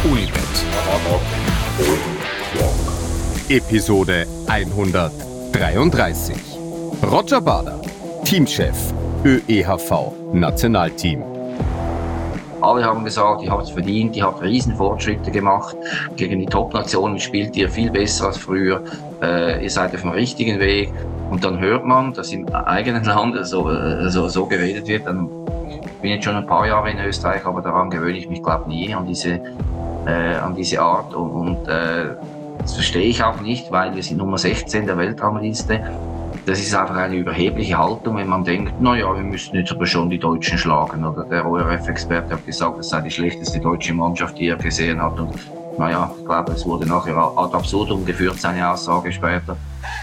Unibet. Episode 133. Roger Bader, Teamchef, ÖEHV Nationalteam. Alle haben gesagt, ihr habt es verdient, ihr habt Riesenfortschritte gemacht. Gegen die Top-Nationen spielt ihr viel besser als früher. Ihr seid auf dem richtigen Weg. Und dann hört man, dass im eigenen Land so geredet wird. Ich bin jetzt schon ein paar Jahre in Österreich, aber daran gewöhne ich mich, glaube ich, nie an diese Art. Und das verstehe ich auch nicht, weil wir sind Nummer 16 der Weltrangliste. Das ist einfach eine überhebliche Haltung, wenn man denkt, naja, wir müssen jetzt aber schon die Deutschen schlagen. Oder der ORF-Experte hat gesagt, das sei die schlechteste deutsche Mannschaft, die er gesehen hat. Und naja, ich glaube, es wurde nachher ad absurdum geführt, seine Aussage später.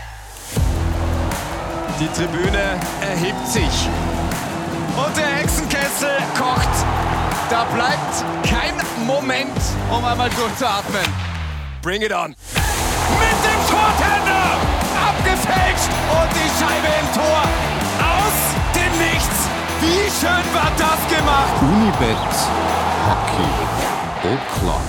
Die Tribüne erhebt sich. Und der Hexenkessel kocht. Da bleibt kein Moment, um einmal durchzuatmen. Bring it on. Mit dem Tortender! Abgefälscht und die Scheibe im Tor. Aus dem Nichts. Wie schön war das gemacht? Unibet Hockey O'Clock.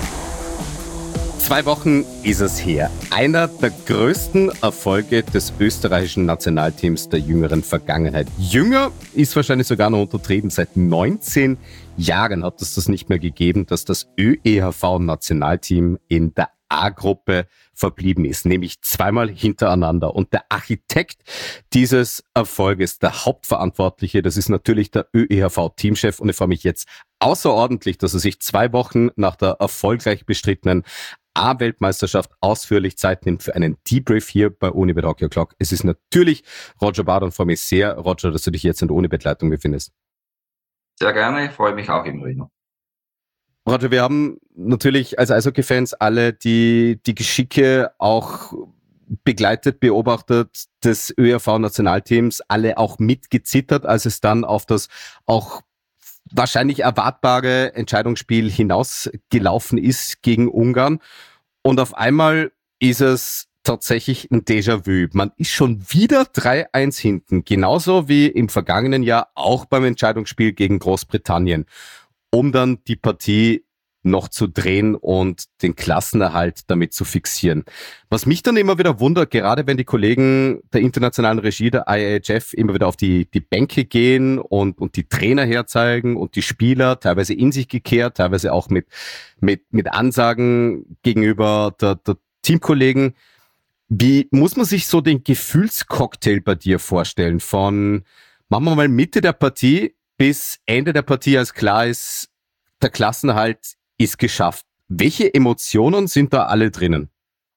2 Wochen ist es her. Einer der größten Erfolge des österreichischen Nationalteams der jüngeren Vergangenheit. Jünger ist wahrscheinlich sogar noch untertrieben. Seit 19 Jahren hat es das nicht mehr gegeben, dass das ÖEHV-Nationalteam in der A-Gruppe verblieben ist, nämlich 2-mal hintereinander. Und der Architekt dieses Erfolges, der Hauptverantwortliche, das ist natürlich der ÖEHV-Teamchef. Und ich freue mich jetzt außerordentlich, dass er sich 2 Wochen nach der erfolgreich bestrittenen A-Weltmeisterschaft ausführlich Zeit nimmt für einen Debrief hier bei Unibet Hockey O'Clock. Es ist natürlich Roger Bader und freue mich sehr, Roger, dass du dich jetzt in der Unibet-Leitung befindest. Sehr gerne, freue mich auch immer wieder. Roger, wir haben natürlich als Eishockey-Fans alle die Geschicke auch begleitet, beobachtet des ÖEHV-Nationalteams, alle auch mitgezittert, als es dann auf das auch wahrscheinlich erwartbare Entscheidungsspiel hinausgelaufen ist gegen Ungarn. Und auf einmal ist es tatsächlich ein Déjà-vu. Man ist schon wieder 3-1 hinten, genauso wie im vergangenen Jahr auch beim Entscheidungsspiel gegen Großbritannien, um dann die Partie noch zu drehen und den Klassenerhalt damit zu fixieren. Was mich dann immer wieder wundert, gerade wenn die Kollegen der internationalen Regie, der IIHF, immer wieder auf die Bänke gehen und die Trainer herzeigen und die Spieler, teilweise in sich gekehrt, teilweise auch mit Ansagen gegenüber der Teamkollegen. Wie muss man sich so den Gefühlscocktail bei dir vorstellen? Von, machen wir mal Mitte der Partie bis Ende der Partie, als klar ist, der Klassenerhalt ist geschafft. Welche Emotionen sind da alle drinnen?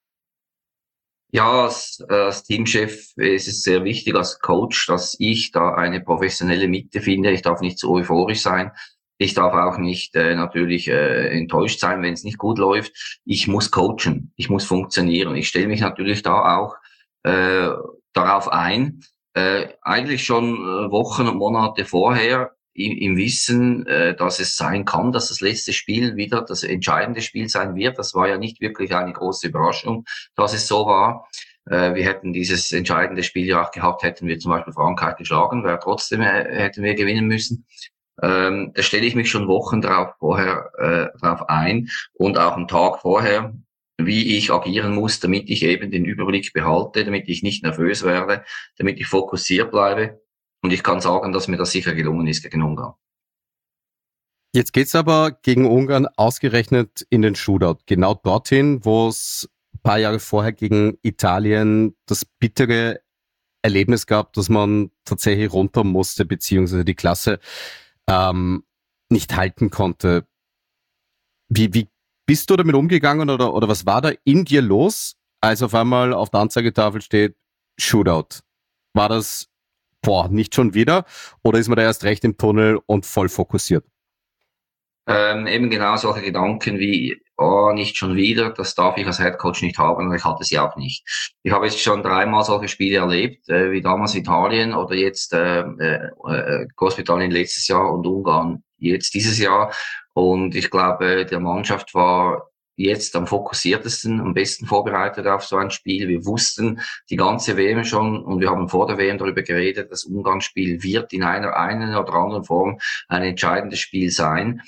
Ja, als Teamchef ist es sehr wichtig, als Coach, dass ich da eine professionelle Mitte finde. Ich darf nicht zu euphorisch sein. Ich darf auch nicht natürlich enttäuscht sein, wenn es nicht gut läuft. Ich muss coachen, ich muss funktionieren. Ich stelle mich natürlich da auch darauf ein. Eigentlich schon Wochen und Monate vorher, im Wissen, dass es sein kann, dass das letzte Spiel wieder das entscheidende Spiel sein wird. Das war ja nicht wirklich eine große Überraschung, dass es so war. Wir hätten dieses entscheidende Spiel ja auch gehabt, hätten wir zum Beispiel Frankreich geschlagen, wäre trotzdem hätten wir gewinnen müssen. Da stelle ich mich schon Wochen drauf ein und auch einen Tag vorher, wie ich agieren muss, damit ich eben den Überblick behalte, damit ich nicht nervös werde, damit ich fokussiert bleibe. Und ich kann sagen, dass mir das sicher gelungen ist gegen Ungarn. Jetzt geht's aber gegen Ungarn ausgerechnet in den Shootout. Genau dorthin, wo es ein paar Jahre vorher gegen Italien das bittere Erlebnis gab, dass man tatsächlich runter musste, beziehungsweise die Klasse nicht halten konnte. Wie bist du damit umgegangen oder was war da in dir los, als auf einmal auf der Anzeigetafel steht Shootout? War das nicht schon wieder? Oder ist man da erst recht im Tunnel und voll fokussiert? Eben genau solche Gedanken wie, nicht schon wieder, das darf ich als Headcoach nicht haben, und ich hatte sie auch nicht. Ich habe jetzt schon 3-mal solche Spiele erlebt, wie damals Italien oder jetzt Großbritannien letztes Jahr und Ungarn jetzt dieses Jahr. Und ich glaube, der Mannschaft war jetzt am fokussiertesten, am besten vorbereitet auf so ein Spiel. Wir wussten die ganze WM schon und wir haben vor der WM darüber geredet, das Ungarn-Spiel wird in einer oder anderen Form ein entscheidendes Spiel sein.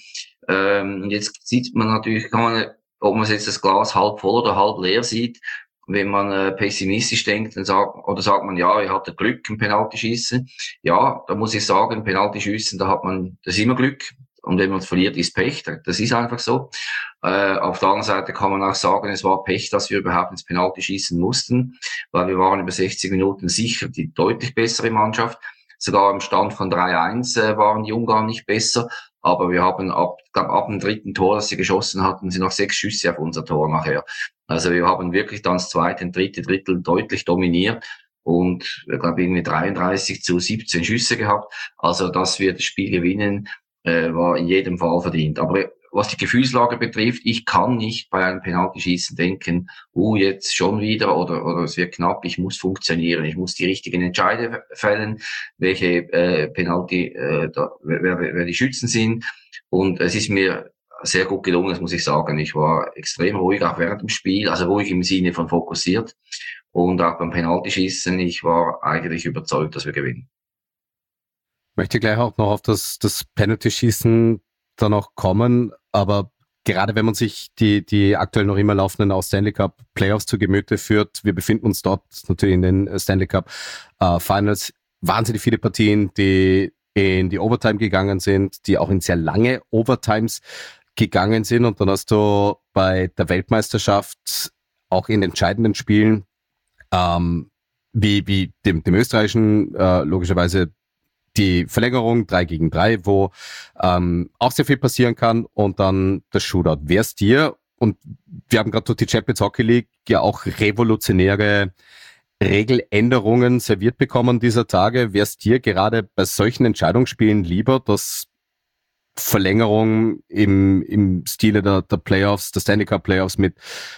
Und jetzt sieht man natürlich, ob man jetzt das Glas halb voll oder halb leer sieht. Wenn man pessimistisch denkt, dann sagt man, ja, ihr hattet Glück im Penaltyschießen. Ja, da muss ich sagen, Penaltyschießen, das ist immer Glück. Und wenn man verliert, ist Pech. Das ist einfach so. Auf der anderen Seite kann man auch sagen, es war Pech, dass wir überhaupt ins Penalty schießen mussten, weil wir waren über 60 Minuten sicher die deutlich bessere Mannschaft. Sogar im Stand von 3-1 waren die Ungarn nicht besser. Aber wir haben ab dem dritten Tor, das sie geschossen hatten, sind noch 6 Schüsse auf unser Tor nachher. Also wir haben wirklich dann das zweite und dritte Drittel deutlich dominiert. Und ich glaube, irgendwie 33-17 Schüsse gehabt. Also, dass wir das Spiel gewinnen, war in jedem Fall verdient. Aber was die Gefühlslage betrifft, ich kann nicht bei einem Penaltyschießen denken, jetzt schon wieder oder es wird knapp, ich muss funktionieren, ich muss die richtigen Entscheide fällen, welche Penalty, wer die Schützen sind. Und es ist mir sehr gut gelungen, das muss ich sagen. Ich war extrem ruhig, auch während dem Spiel, also ruhig im Sinne von fokussiert. Und auch beim Penaltyschießen, ich war eigentlich überzeugt, dass wir gewinnen. Ich möchte gleich auch noch auf das Penalty-Schießen dann auch kommen, aber gerade wenn man sich die aktuell noch immer laufenden Stanley Cup Playoffs zu Gemüte führt, wir befinden uns dort natürlich in den Stanley Cup Finals, wahnsinnig viele Partien, die in die Overtime gegangen sind, die auch in sehr lange Overtimes gegangen sind, und dann hast du bei der Weltmeisterschaft auch in entscheidenden Spielen wie dem österreichischen logischerweise die Verlängerung 3-3, wo auch sehr viel passieren kann, und dann das Shootout. Wär's dir, und wir haben gerade durch die Champions Hockey League ja auch revolutionäre Regeländerungen serviert bekommen dieser Tage, wär's dir gerade bei solchen Entscheidungsspielen lieber, dass Verlängerung im Stile der Playoffs, der Stanley Cup Playoffs mit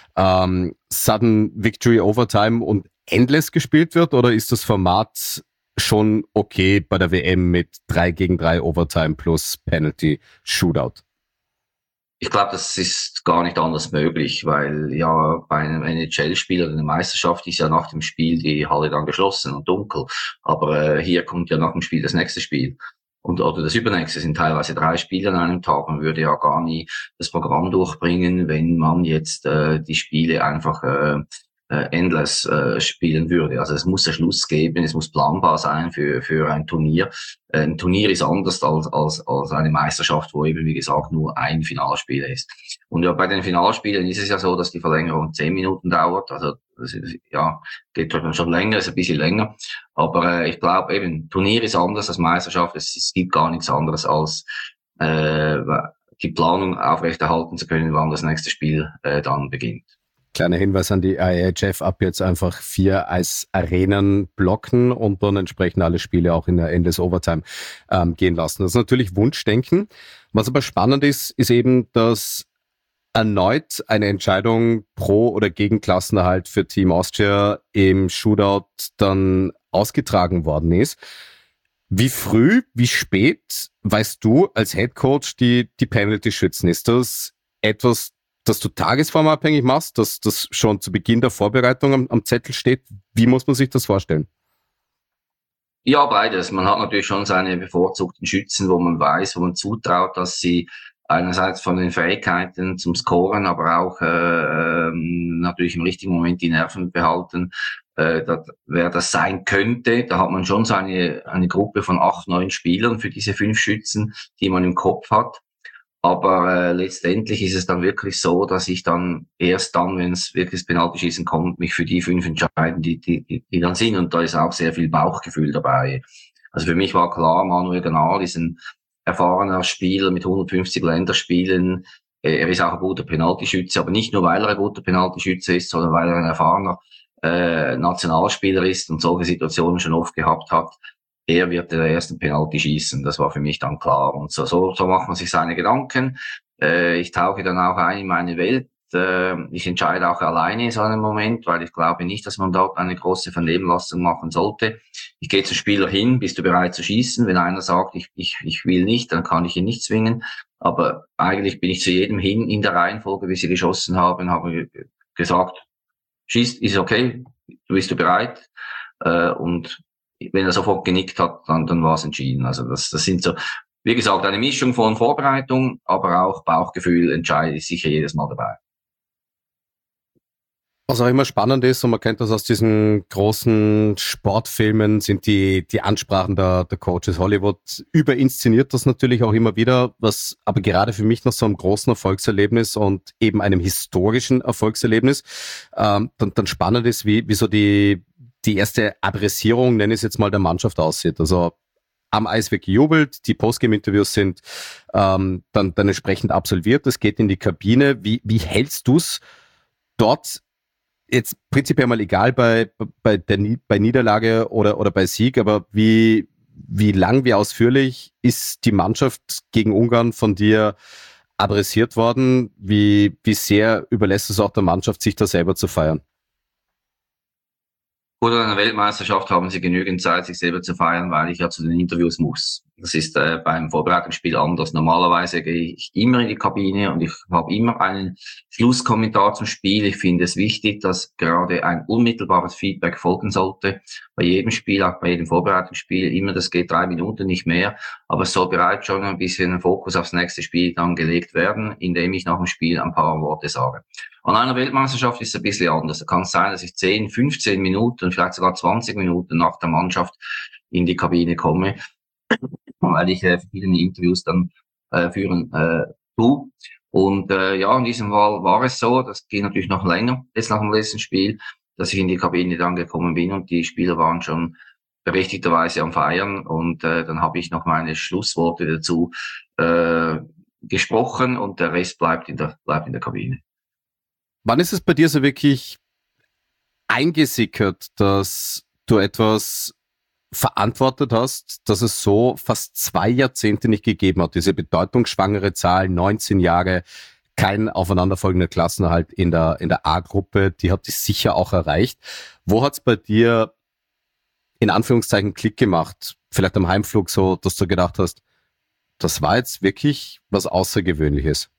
Sudden Victory Overtime und Endless gespielt wird, oder ist das Format schon okay bei der WM mit 3-3 Overtime plus Penalty Shootout? Ich glaube, das ist gar nicht anders möglich, weil ja bei einem NHL-Spiel oder einer Meisterschaft ist ja nach dem Spiel die Halle dann geschlossen und dunkel. Aber hier kommt ja nach dem Spiel das nächste Spiel. Oder das übernächste sind teilweise 3 Spiele an einem Tag. Man würde ja gar nie das Programm durchbringen, wenn man jetzt die Spiele einfach endless spielen würde. Also es muss einen Schluss geben, es muss planbar sein für ein Turnier. Ein Turnier ist anders als eine Meisterschaft, wo eben, wie gesagt, nur ein Finalspiel ist. Und ja, bei den Finalspielen ist es ja so, dass die Verlängerung 10 Minuten dauert. Also das ist, ja, geht schon länger, ist ein bisschen länger. Aber ich glaube eben, Turnier ist anders als Meisterschaft. Es gibt gar nichts anderes als die Planung aufrechterhalten zu können, wann das nächste Spiel dann beginnt. Kleiner Hinweis an die IHF, ab jetzt einfach 4 Eisarenen blocken und dann entsprechend alle Spiele auch in der Endless Overtime gehen lassen. Das ist natürlich Wunschdenken. Was aber spannend ist eben, dass erneut eine Entscheidung pro oder gegen Klassenerhalt für Team Austria im Shootout dann ausgetragen worden ist. Wie früh, wie spät weißt du als Headcoach die Penalty schützen? Ist das etwas, dass du tagesformabhängig machst, dass das schon zu Beginn der Vorbereitung am Zettel steht? Wie muss man sich das vorstellen? Ja, beides. Man hat natürlich schon seine bevorzugten Schützen, wo man weiß, wo man zutraut, dass sie einerseits von den Fähigkeiten zum Scoren, aber auch natürlich im richtigen Moment die Nerven behalten, wer das sein könnte. Da hat man schon eine Gruppe von 8, 9 Spielern für diese 5 Schützen, die man im Kopf hat. Aber letztendlich ist es dann wirklich so, dass ich dann erst dann, wenn es wirklich das Penaltyschießen kommt, mich für die 5 entscheiden, die dann sind. Und da ist auch sehr viel Bauchgefühl dabei. Also für mich war klar, Manuel Gnarl ist ein erfahrener Spieler mit 150 Länderspielen. Er ist auch ein guter Penaltyschütze, aber nicht nur, weil er ein guter Penaltyschütze ist, sondern weil er ein erfahrener Nationalspieler ist und solche Situationen schon oft gehabt hat. Er wird den ersten Penalty schießen. Das war für mich dann klar. Und so macht man sich seine Gedanken. Ich tauche dann auch ein in meine Welt. Ich entscheide auch alleine in so einem Moment, weil ich glaube nicht, dass man dort eine große Vernehmlassung machen sollte. Ich gehe zum Spieler hin, bist du bereit zu schießen? Wenn einer sagt, ich will nicht, dann kann ich ihn nicht zwingen. Aber eigentlich bin ich zu jedem hin in der Reihenfolge, wie sie geschossen haben, habe gesagt, schießt, ist okay, bist du bereit? Und wenn er sofort genickt hat, dann war es entschieden. Also das sind so, Wie gesagt, eine Mischung von Vorbereitung, aber auch Bauchgefühl entscheidet sicher jedes Mal dabei. Was auch immer spannend ist, und man kennt das aus diesen großen Sportfilmen, sind die Ansprachen der Coaches. Hollywood überinszeniert das natürlich auch immer wieder, was aber gerade für mich noch so einem großen Erfolgserlebnis und eben einem historischen Erfolgserlebnis dann spannend ist, wie so die erste Adressierung, nenne ich es jetzt mal, der Mannschaft aussieht. Also am Eis wird gejubelt, die Postgame-Interviews sind dann entsprechend absolviert, es geht in die Kabine. Wie hältst du's dort? Jetzt prinzipiell mal egal bei Niederlage oder bei Sieg, aber wie lang, wie ausführlich ist die Mannschaft gegen Ungarn von dir adressiert worden? Wie sehr überlässt es auch der Mannschaft, sich da selber zu feiern? Oder einer Weltmeisterschaft haben sie genügend Zeit, sich selber zu feiern, weil ich ja zu den Interviews muss. Das ist beim Vorbereitungsspiel anders. Normalerweise gehe ich immer in die Kabine und ich habe immer einen Schlusskommentar zum Spiel. Ich finde es wichtig, dass gerade ein unmittelbares Feedback folgen sollte. Bei jedem Spiel, auch bei jedem Vorbereitungsspiel, immer, das geht 3 Minuten, nicht mehr. Aber es soll bereits schon ein bisschen Fokus aufs nächste Spiel dann gelegt werden, indem ich nach dem Spiel ein paar Worte sage. An einer Weltmeisterschaft ist es ein bisschen anders. Da kann es sein, dass ich 10, 15 Minuten, vielleicht sogar 20 Minuten nach der Mannschaft in die Kabine komme, weil ich verschiedene Interviews dann führen tue. Und ja, in diesem Fall war es so, das ging natürlich noch länger, jetzt nach dem letzten Spiel, dass ich in die Kabine dann gekommen bin und die Spieler waren schon berechtigterweise am Feiern und dann habe ich noch meine Schlussworte dazu gesprochen und der Rest bleibt in der Kabine. Wann ist es bei dir so wirklich eingesickert, dass du etwas verantwortet hast, dass es so fast 2 Jahrzehnte nicht gegeben hat? Diese bedeutungsschwangere Zahl, 19 Jahre, kein aufeinanderfolgender Klassenerhalt in der A-Gruppe, die hat dich sicher auch erreicht. Wo hat es bei dir in Anführungszeichen Klick gemacht? Vielleicht am Heimflug so, dass du gedacht hast, das war jetzt wirklich was Außergewöhnliches.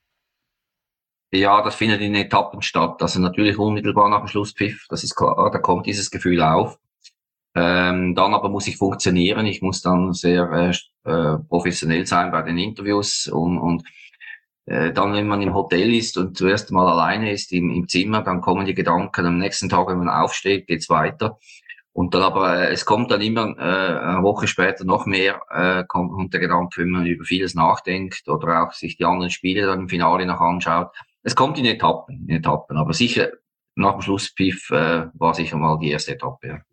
Ja, das findet in Etappen statt. Also natürlich unmittelbar nach dem Schlusspfiff, das ist klar, da kommt dieses Gefühl auf. Dann aber muss ich funktionieren. Ich muss dann sehr professionell sein bei den Interviews und dann, wenn man im Hotel ist und zuerst mal alleine ist im Zimmer, dann kommen die Gedanken. Am nächsten Tag, wenn man aufsteht, geht's weiter. Und dann aber, es kommt dann immer eine Woche später noch mehr, kommt der Gedanke, wenn man über vieles nachdenkt oder auch sich die anderen Spiele dann im Finale noch anschaut. Es kommt in Etappen, aber sicher nach dem Schlusspfiff war sicher mal die erste Etappe. Ja.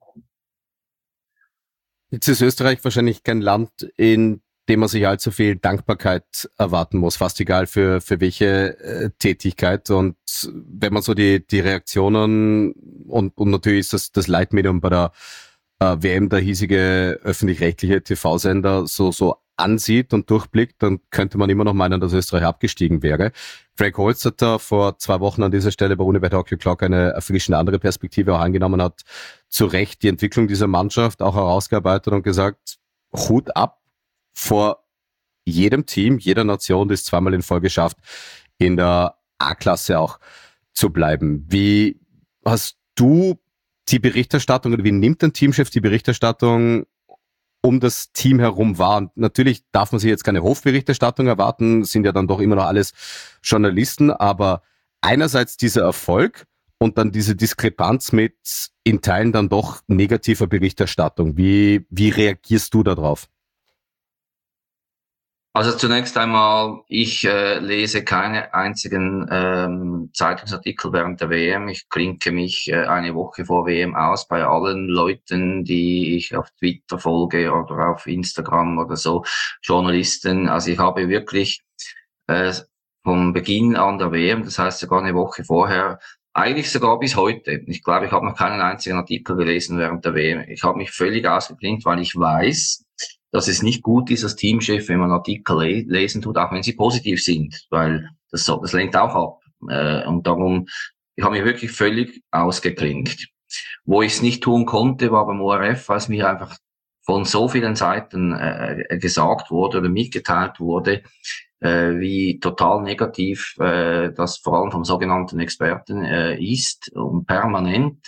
Jetzt ist Österreich wahrscheinlich kein Land, in dem man sich allzu viel Dankbarkeit erwarten muss, fast egal für welche Tätigkeit. Und wenn man so die Reaktionen und natürlich ist das Leitmedium bei der WM, der hiesige öffentlich-rechtliche TV-Sender, so ansieht und durchblickt, dann könnte man immer noch meinen, dass Österreich abgestiegen wäre. Greg Holtz hat da vor 2 Wochen an dieser Stelle bei Unibet Hockey Clock eine erfrischende andere Perspektive auch angenommen, hat zu Recht die Entwicklung dieser Mannschaft auch herausgearbeitet und gesagt, Hut ab vor jedem Team, jeder Nation, die es 2-mal in Folge schafft, in der A-Klasse auch zu bleiben. Wie hast du die Berichterstattung oder wie nimmt ein Teamchef die Berichterstattung um das Team herum wahr? Und natürlich darf man sich jetzt keine Hofberichterstattung erwarten, sind ja dann doch immer noch alles Journalisten, aber einerseits dieser Erfolg und dann diese Diskrepanz mit in Teilen dann doch negativer Berichterstattung. Wie reagierst du darauf? Also zunächst einmal, ich lese keine einzigen Zeitungsartikel während der WM. Ich klinke mich eine Woche vor WM aus bei allen Leuten, die ich auf Twitter folge oder auf Instagram oder so, Journalisten. Also ich habe wirklich vom Beginn an der WM, das heißt sogar eine Woche vorher, eigentlich sogar bis heute. Ich glaube, ich habe noch keinen einzigen Artikel gelesen während der WM. Ich habe mich völlig ausgeklinkt, weil ich weiß, dass es nicht gut ist als Teamchef, wenn man Artikel lesen tut, auch wenn sie positiv sind, weil das lenkt auch ab. Und darum, ich habe mich wirklich völlig ausgeklinkt. Wo ich es nicht tun konnte, war beim ORF, weil es mir einfach von so vielen Seiten gesagt wurde oder mitgeteilt wurde, wie total negativ das vor allem vom sogenannten Experten ist und permanent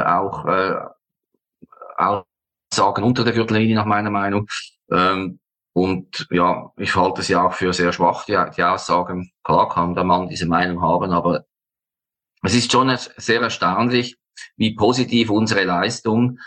auch Aussagen unter der Gürtellinie nach meiner Meinung. Und ja, ich halte es ja auch für sehr schwach, die Aussagen. Klar kann der Mann diese Meinung haben, aber es ist schon sehr erstaunlich, wie positiv unsere Leistung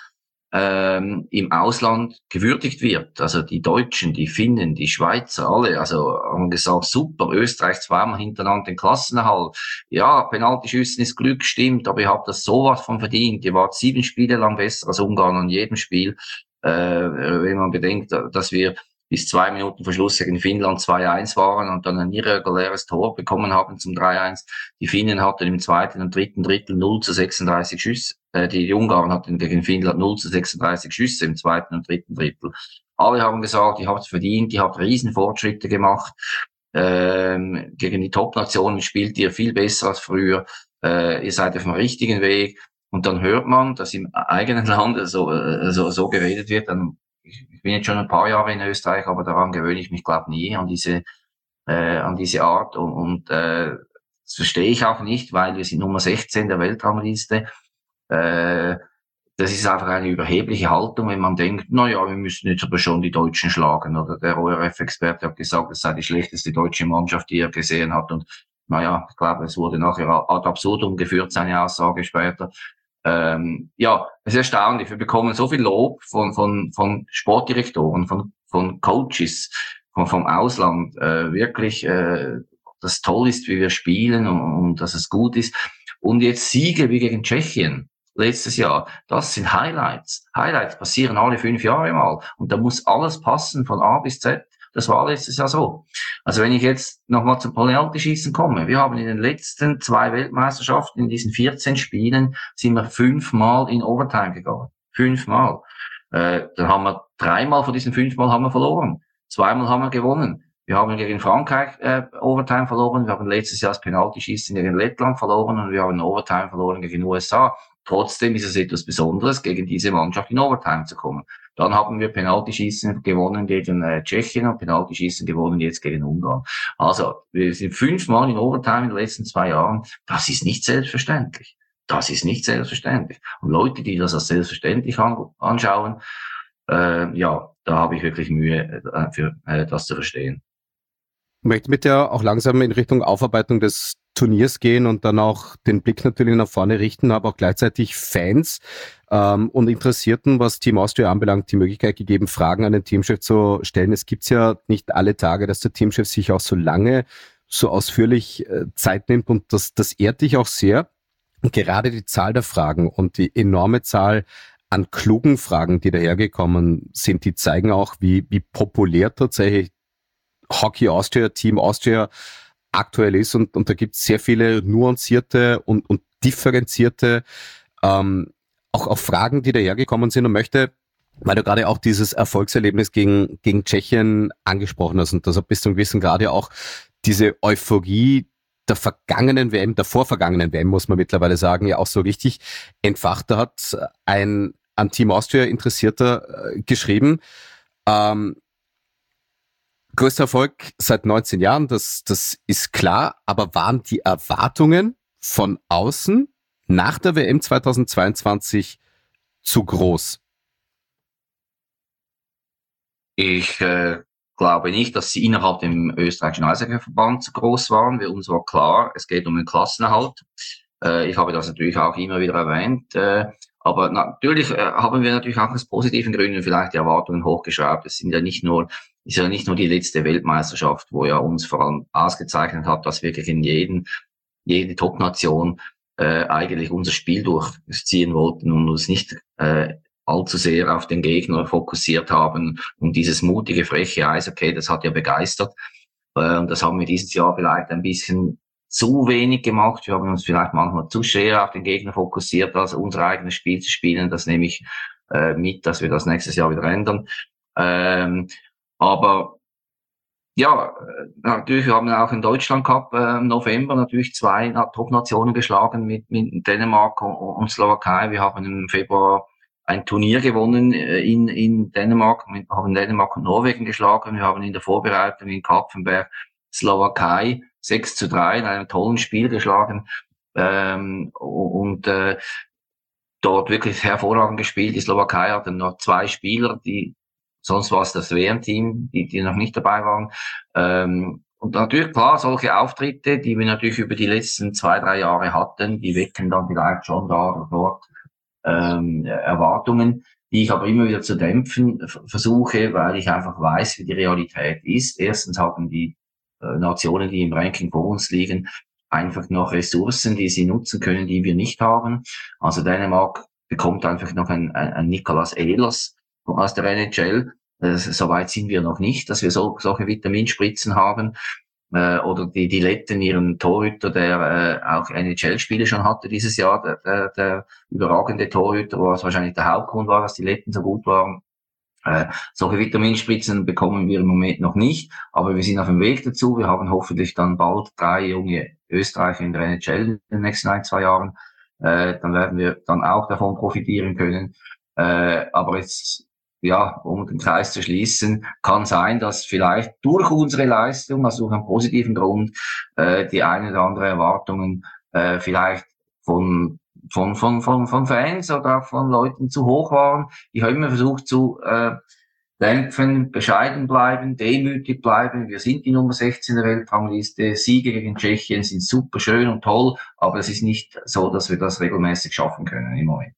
im Ausland gewürdigt wird. Also die Deutschen, die Finnen, die Schweizer, alle, also haben gesagt, super, Österreich zweimal hintereinander den Klassenerhalt. Ja, Penaltyschüssen ist Glück, stimmt, aber ihr habt das sowas von verdient. Ihr wart 7 Spiele lang besser als Ungarn an jedem Spiel. Wenn man bedenkt, dass wir bis 2 Minuten vor Schluss gegen Finnland 2-1 waren und dann ein irreguläres Tor bekommen haben zum 3-1. Die Finnen hatten im zweiten und dritten Drittel 0-36 Schüsse. Die Ungarn hatten gegen Finnland 0-36 Schüsse im zweiten und dritten Drittel. Alle haben gesagt, ihr habt es verdient, ihr habt Riesenfortschritte gemacht. Gegen die Top-Nationen spielt ihr viel besser als früher. Ihr seid auf dem richtigen Weg. Und dann hört man, dass im eigenen Land so geredet wird. Dann, ich bin jetzt schon ein paar Jahre in Österreich, aber daran gewöhne ich mich, glaube nie an diese Art. Das verstehe ich auch nicht, weil wir sind Nummer 16 der Weltrangliste. Das ist einfach eine überhebliche Haltung, wenn man denkt, na ja, wir müssen jetzt aber schon die Deutschen schlagen. Oder der ORF-Experte hat gesagt, es sei die schlechteste deutsche Mannschaft, die er gesehen hat. Und naja, ich glaube, es wurde nachher ad absurdum geführt, seine Aussage später. Ja, es ist erstaunlich. Wir bekommen so viel Lob von Sportdirektoren, von Coaches, vom Ausland, wirklich, dass toll ist, wie wir spielen und dass es gut ist. Und jetzt Siege wie gegen Tschechien letztes Jahr, das sind Highlights. Highlights passieren alle 5 Jahre mal. Und da muss alles passen von A bis Z. Das war letztes Jahr so. Also wenn ich jetzt nochmal zum Penaltyschießen komme, wir haben in den letzten 2 Weltmeisterschaften, in diesen 14 Spielen, sind wir 5-mal in Overtime gegangen. 5-mal. Dann haben wir 3-mal von diesen 5-mal haben wir verloren. 2-mal haben wir gewonnen. Wir haben gegen Frankreich Overtime verloren. Wir haben letztes Jahr das Penaltyschießen gegen Lettland verloren und wir haben Overtime verloren gegen den USA. Trotzdem ist es etwas Besonderes, gegen diese Mannschaft in Overtime zu kommen. Dann haben wir Penaltyschießen gewonnen gegen Tschechien und Penaltyschießen gewonnen jetzt gegen Ungarn. Also, wir sind 5-mal in Overtime in den letzten 2 Jahren. Das ist nicht selbstverständlich. Das ist nicht selbstverständlich. Und Leute, die das als selbstverständlich anschauen, ja, da habe ich wirklich Mühe, das zu verstehen. Ich möchte mit dir auch langsam in Richtung Aufarbeitung des Turniers gehen und dann auch den Blick natürlich nach vorne richten, aber auch gleichzeitig Fans und Interessierten, was Team Austria anbelangt, die Möglichkeit gegeben, Fragen an den Teamchef zu stellen. Es gibt's ja nicht alle Tage, dass der Teamchef sich auch so lange, so ausführlich Zeit nimmt und das ehrt dich auch sehr. Und gerade die Zahl der Fragen und die enorme Zahl an klugen Fragen, die dahergekommen sind, die zeigen auch, wie populär tatsächlich Hockey Austria, Team Austria aktuell ist und da gibt es sehr viele nuancierte und differenzierte auch Fragen, die dahergekommen sind und möchte, weil du gerade auch dieses Erfolgserlebnis gegen Tschechien angesprochen hast und das bis zum gewissen Grade auch diese Euphorie der vergangenen WM, der vorvergangenen WM, muss man mittlerweile sagen, ja auch so richtig entfacht. Da hat ein an Team Austria Interessierter geschrieben, größter Erfolg seit 19 Jahren, das ist klar, aber waren die Erwartungen von außen nach der WM 2022 zu groß? Ich glaube nicht, dass sie innerhalb dem österreichischen Eishockeyverband zu groß waren. Für uns war klar, es geht um den Klassenerhalt. Ich habe das natürlich auch immer wieder erwähnt. Aber natürlich haben wir natürlich auch aus positiven Gründen vielleicht die Erwartungen hochgeschraubt. Es ist ja nicht nur die letzte Weltmeisterschaft, wo ja uns vor allem ausgezeichnet hat, dass wir gegen jede Top-Nation eigentlich unser Spiel durchziehen wollten und uns nicht allzu sehr auf den Gegner fokussiert haben. Und dieses mutige, freche Eishockey, das hat ja begeistert. Und das haben wir dieses Jahr vielleicht ein bisschen zu wenig gemacht. Wir haben uns vielleicht manchmal zu sehr auf den Gegner fokussiert, als unser eigenes Spiel zu spielen. Das nehme ich mit, dass wir das nächstes Jahr wieder ändern. Aber ja, natürlich, wir haben auch im Deutschland Cup im November natürlich 2 Top-Nationen geschlagen mit Dänemark und Slowakei. Wir haben im Februar ein Turnier gewonnen in Dänemark. Wir haben Dänemark und Norwegen geschlagen. Wir haben in der Vorbereitung in Kapfenberg Slowakei 6-3 in einem tollen Spiel geschlagen dort wirklich hervorragend gespielt. Die Slowakei hatten noch 2 Spieler, die sonst war es das WM-Team, die noch nicht dabei waren. Und natürlich, klar, solche Auftritte, die wir natürlich über die letzten 2-3 Jahre hatten, die wecken dann vielleicht schon da oder dort Erwartungen, die ich aber immer wieder zu dämpfen versuche, weil ich einfach weiß, wie die Realität ist. Erstens haben die Nationen, die im Ranking vor uns liegen, einfach noch Ressourcen, die sie nutzen können, die wir nicht haben. Also Dänemark bekommt einfach noch ein Nicolas Ehlers aus der NHL. Soweit sind wir noch nicht, dass wir solche Vitaminspritzen haben. Oder die Letten ihren Torhüter, der auch NHL-Spiele schon hatte dieses Jahr, der überragende Torhüter, was wahrscheinlich der Hauptgrund war, dass die Letten so gut waren. Solche Vitaminspritzen bekommen wir im Moment noch nicht, aber wir sind auf dem Weg dazu. Wir haben hoffentlich dann bald 3 junge Österreicher in der NHL in den nächsten 1-2 Jahren. Dann werden wir dann auch davon profitieren können. Aber jetzt, ja, um den Kreis zu schließen, kann sein, dass vielleicht durch unsere Leistung, also durch einen positiven Grund, die eine oder andere Erwartungen vielleicht von Fans oder auch von Leuten zu hoch waren. Ich habe immer versucht zu dämpfen, bescheiden bleiben, demütig bleiben. Wir sind die Nummer 16 der Weltrangliste. Siege gegen Tschechien sind super schön und toll, aber es ist nicht so, dass wir das regelmäßig schaffen können im Moment.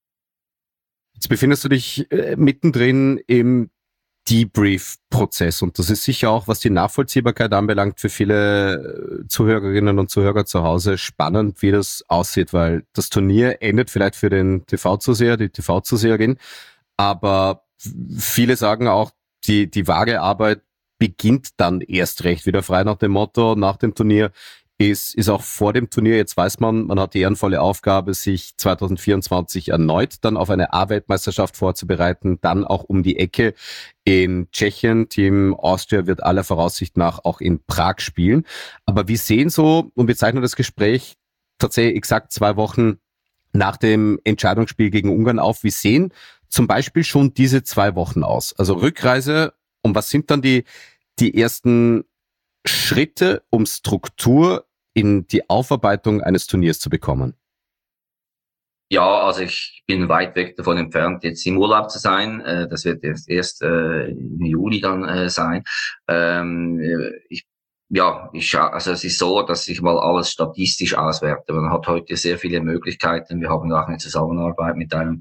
Jetzt befindest du dich mittendrin im Debrief-Prozess und das ist sicher auch, was die Nachvollziehbarkeit anbelangt, für viele Zuhörerinnen und Zuhörer zu Hause spannend, wie das aussieht, weil das Turnier endet vielleicht für den TV-Zuseher, die TV-Zuseherin, aber viele sagen auch, die wahre Arbeit beginnt dann erst recht wieder, frei nach dem Motto, nach dem Turnier ist auch vor dem Turnier. Jetzt weiß man hat die ehrenvolle Aufgabe, sich 2024 erneut dann auf eine A-Weltmeisterschaft vorzubereiten, dann auch um die Ecke in Tschechien. Team Austria wird aller Voraussicht nach auch in Prag spielen. Aber wir sehen so, und wir zeichnen das Gespräch tatsächlich exakt 2 Wochen nach dem Entscheidungsspiel gegen Ungarn auf. Wie sehen zum Beispiel schon diese 2 Wochen aus? Also Rückreise, und was sind dann die ersten Schritte, um Struktur in die Aufarbeitung eines Turniers zu bekommen? Ja, also ich bin weit weg davon entfernt, jetzt im Urlaub zu sein. Das wird erst im Juli dann sein. Also es ist so, dass ich mal alles statistisch auswerte. Man hat heute sehr viele Möglichkeiten. Wir haben auch eine Zusammenarbeit mit einem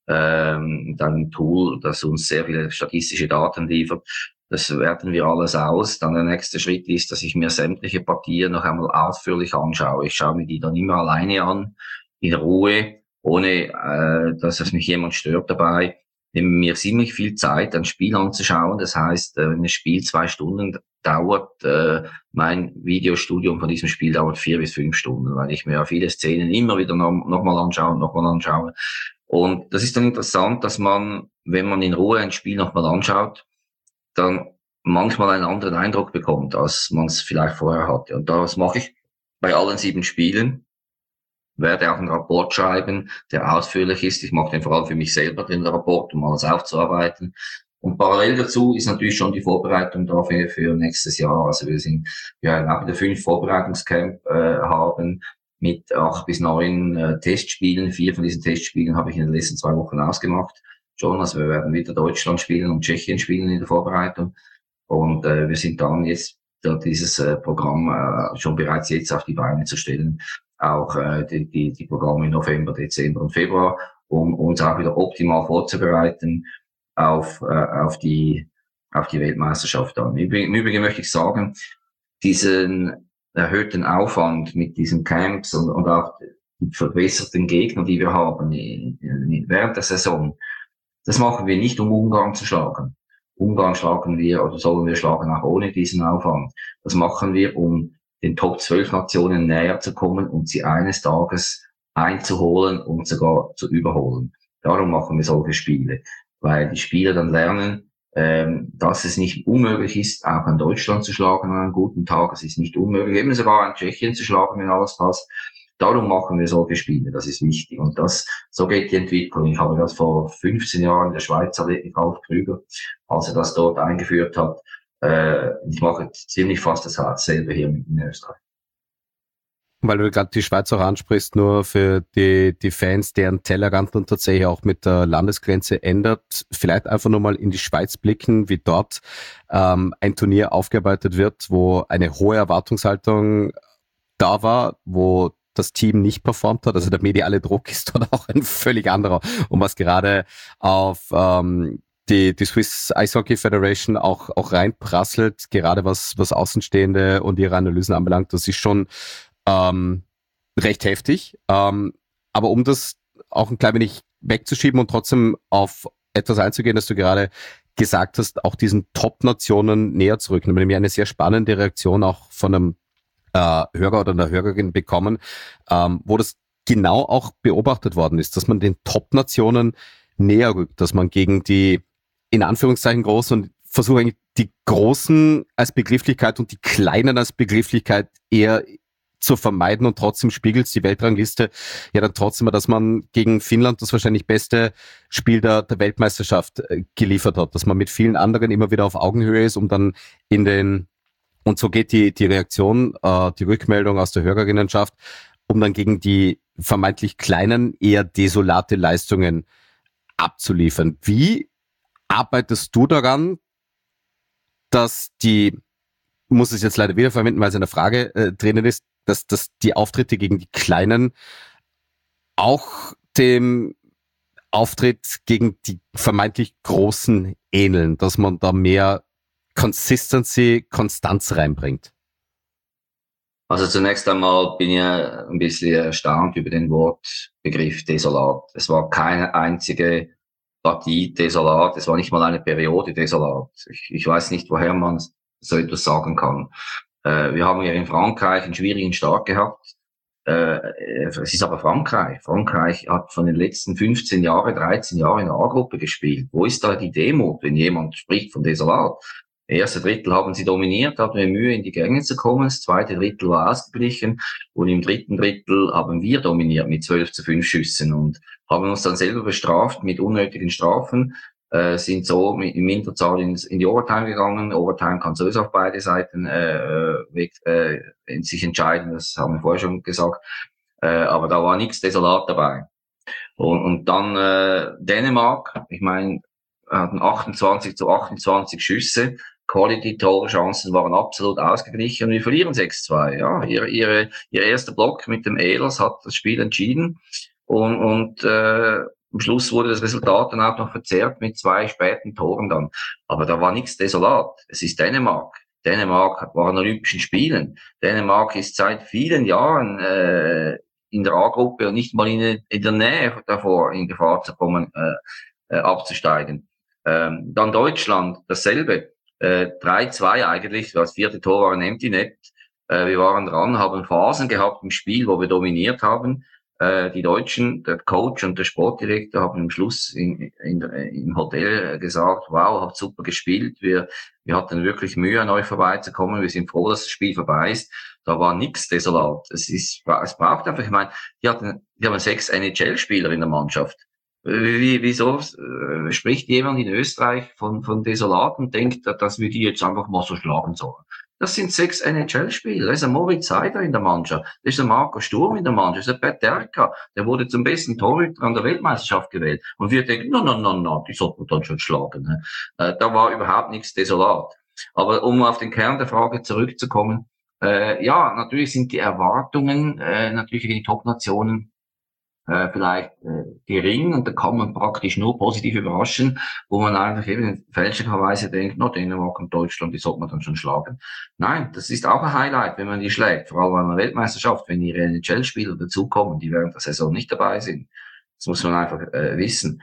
Tool, das uns sehr viele statistische Daten liefert. Das werten wir alles aus. Dann der nächste Schritt ist, dass ich mir sämtliche Partien noch einmal ausführlich anschaue. Ich schaue mir die dann immer alleine an, in Ruhe, ohne dass es mich jemand stört dabei. Nehme mir ziemlich viel Zeit, ein Spiel anzuschauen. Das heißt, wenn das Spiel 2 Stunden dauert, mein Videostudium von diesem Spiel dauert 4 bis 5 Stunden, weil ich mir viele Szenen immer wieder nochmal anschaue. Und das ist dann interessant, dass man, wenn man in Ruhe ein Spiel nochmal anschaut, dann manchmal einen anderen Eindruck bekommt, als man es vielleicht vorher hatte. Und das mache ich bei allen 7 Spielen. Werde auch einen Rapport schreiben, der ausführlich ist. Ich mache den vor allem für mich selber, den Rapport, um alles aufzuarbeiten. Und parallel dazu ist natürlich schon die Vorbereitung dafür für nächstes Jahr. Also wir werden auch wieder 5 Vorbereitungscamp haben mit 8 bis 9 Testspielen. 4 von diesen Testspielen habe ich in den letzten 2 Wochen ausgemacht. Schon, also wir werden wieder Deutschland spielen und Tschechien spielen in der Vorbereitung. Und wir sind dann jetzt dieses Programm schon bereits jetzt auf die Beine zu stellen. Auch die Programme im November, Dezember und Februar, um uns auch wieder optimal vorzubereiten auf die Weltmeisterschaft dann. Im Übrigen möchte ich sagen, diesen erhöhten Aufwand mit diesen Camps und auch die verbesserten Gegner, die wir haben während der Saison, das machen wir nicht, um Ungarn zu schlagen. Ungarn schlagen wir oder sollen wir schlagen auch ohne diesen Aufwand. Das machen wir, um den Top 12 Nationen näher zu kommen und sie eines Tages einzuholen und sogar zu überholen. Darum machen wir solche Spiele, weil die Spieler dann lernen, dass es nicht unmöglich ist, auch an Deutschland zu schlagen an einem guten Tag. Es ist nicht unmöglich, eben sogar an Tschechien zu schlagen, wenn alles passt. Darum machen wir solche Spiele, das ist wichtig. Und so geht die Entwicklung. Ich habe das vor 15 Jahren in der Schweiz erlebt, mit Ralf Krüger, als er das dort eingeführt hat. Ich mache ziemlich fast dasselbe hier in Österreich. Weil du gerade die Schweiz auch ansprichst, nur für die Fans, deren Tellerrand dann tatsächlich auch mit der Landesgrenze ändert, vielleicht einfach nur mal in die Schweiz blicken, wie dort ein Turnier aufgearbeitet wird, wo eine hohe Erwartungshaltung da war, wo das Team nicht performt hat. Also der mediale Druck ist dort auch ein völlig anderer. Und was gerade auf die Swiss Ice Hockey Federation auch reinprasselt, gerade was Außenstehende und ihre Analysen anbelangt, das ist schon recht heftig. Aber um das auch ein klein wenig wegzuschieben und trotzdem auf etwas einzugehen, das du gerade gesagt hast, auch diesen Top-Nationen näher zu rücken. Ich habe nämlich eine sehr spannende Reaktion auch von einem Hörer oder einer Hörerin bekommen, wo das genau auch beobachtet worden ist, dass man den Top-Nationen näher rückt, dass man gegen die in Anführungszeichen großen und versucht eigentlich die Großen als Begrifflichkeit und die Kleinen als Begrifflichkeit eher zu vermeiden, und trotzdem spiegelt die Weltrangliste ja dann trotzdem, dass man gegen Finnland das wahrscheinlich beste Spiel der Weltmeisterschaft geliefert hat, dass man mit vielen anderen immer wieder auf Augenhöhe ist, um dann und so geht die Reaktion, die Rückmeldung aus der Hörerinnenschaft, um dann gegen die vermeintlich kleinen, eher desolate Leistungen abzuliefern. Wie arbeitest du daran, dass muss es jetzt leider wieder verwenden, weil es in der Frage drinnen ist, dass die Auftritte gegen die Kleinen auch dem Auftritt gegen die vermeintlich Großen ähneln, dass man da mehr Konstanz reinbringt? Also zunächst einmal bin ich ein bisschen erstaunt über den Wortbegriff desolat. Es war keine einzige Partie desolat, es war nicht mal eine Periode desolat. Ich weiß nicht, woher man so etwas sagen kann. Wir haben ja in Frankreich einen schwierigen Start gehabt. Es ist aber Frankreich. Frankreich hat von den letzten 13 Jahren in der A-Gruppe gespielt. Wo ist da die Demut, wenn jemand spricht von desolat? Erste Drittel haben sie dominiert, hatten wir Mühe, in die Gänge zu kommen. Das zweite Drittel war ausgeglichen. Und im dritten Drittel haben wir dominiert mit 12-5 Schüssen und haben uns dann selber bestraft mit unnötigen Strafen. Sind so in Minderzahl in die Overtime gegangen. Overtime kann sowieso auf beide Seiten sich entscheiden, das haben wir vorher schon gesagt. Aber da war nichts desolat dabei. Und dann Dänemark, ich meine, hatten 28-28 Schüsse. Quality-Torchancen waren absolut ausgeglichen und wir verlieren 6-2. Ja, ihr erster Block mit dem Ehlers hat das Spiel entschieden und am Schluss wurde das Resultat dann auch noch verzerrt mit 2 späten Toren dann. Aber da war nichts desolat. Es ist Dänemark. Dänemark war an Olympischen Spielen. Dänemark ist seit vielen Jahren in der A-Gruppe und nicht mal in der Nähe davor in Gefahr zu kommen, abzusteigen. Dann Deutschland, dasselbe. 3-2 eigentlich, das vierte Tor war ein Empty Net. Wir waren dran, haben Phasen gehabt im Spiel, wo wir dominiert haben. Die Deutschen, der Coach und der Sportdirektor haben am Schluss im Hotel gesagt, wow, habt super gespielt. Wir hatten wirklich Mühe, an euch vorbeizukommen. Wir sind froh, dass das Spiel vorbei ist. Da war nichts desolat. Es braucht einfach, ich meine, die haben 6 NHL-Spieler in der Mannschaft. Wieso spricht jemand in Österreich von Desolaten und denkt, dass wir die jetzt einfach mal so schlagen sollen? Das sind 6 NHL-Spieler. Da ist ein Moritz Seider in der Mannschaft. Da ist ein Marco Sturm in der Mannschaft. Da ist ein Pat Derka. Der wurde zum besten Torhüter an der Weltmeisterschaft gewählt. Und wir denken, no, die sollten wir dann schon schlagen. Ne? Da war überhaupt nichts desolat. Aber um auf den Kern der Frage zurückzukommen, ja, natürlich sind die Erwartungen natürlich in den Top-Nationen vielleicht gering und da kann man praktisch nur positiv überraschen, wo man einfach eben fälschlicherweise denkt, no, Dänemark und Deutschland, die sollte man dann schon schlagen. Nein, das ist auch ein Highlight, wenn man die schlägt, vor allem bei einer Weltmeisterschaft, wenn ihre NHL-Spieler dazukommen, die während der Saison nicht dabei sind. Das muss man einfach wissen.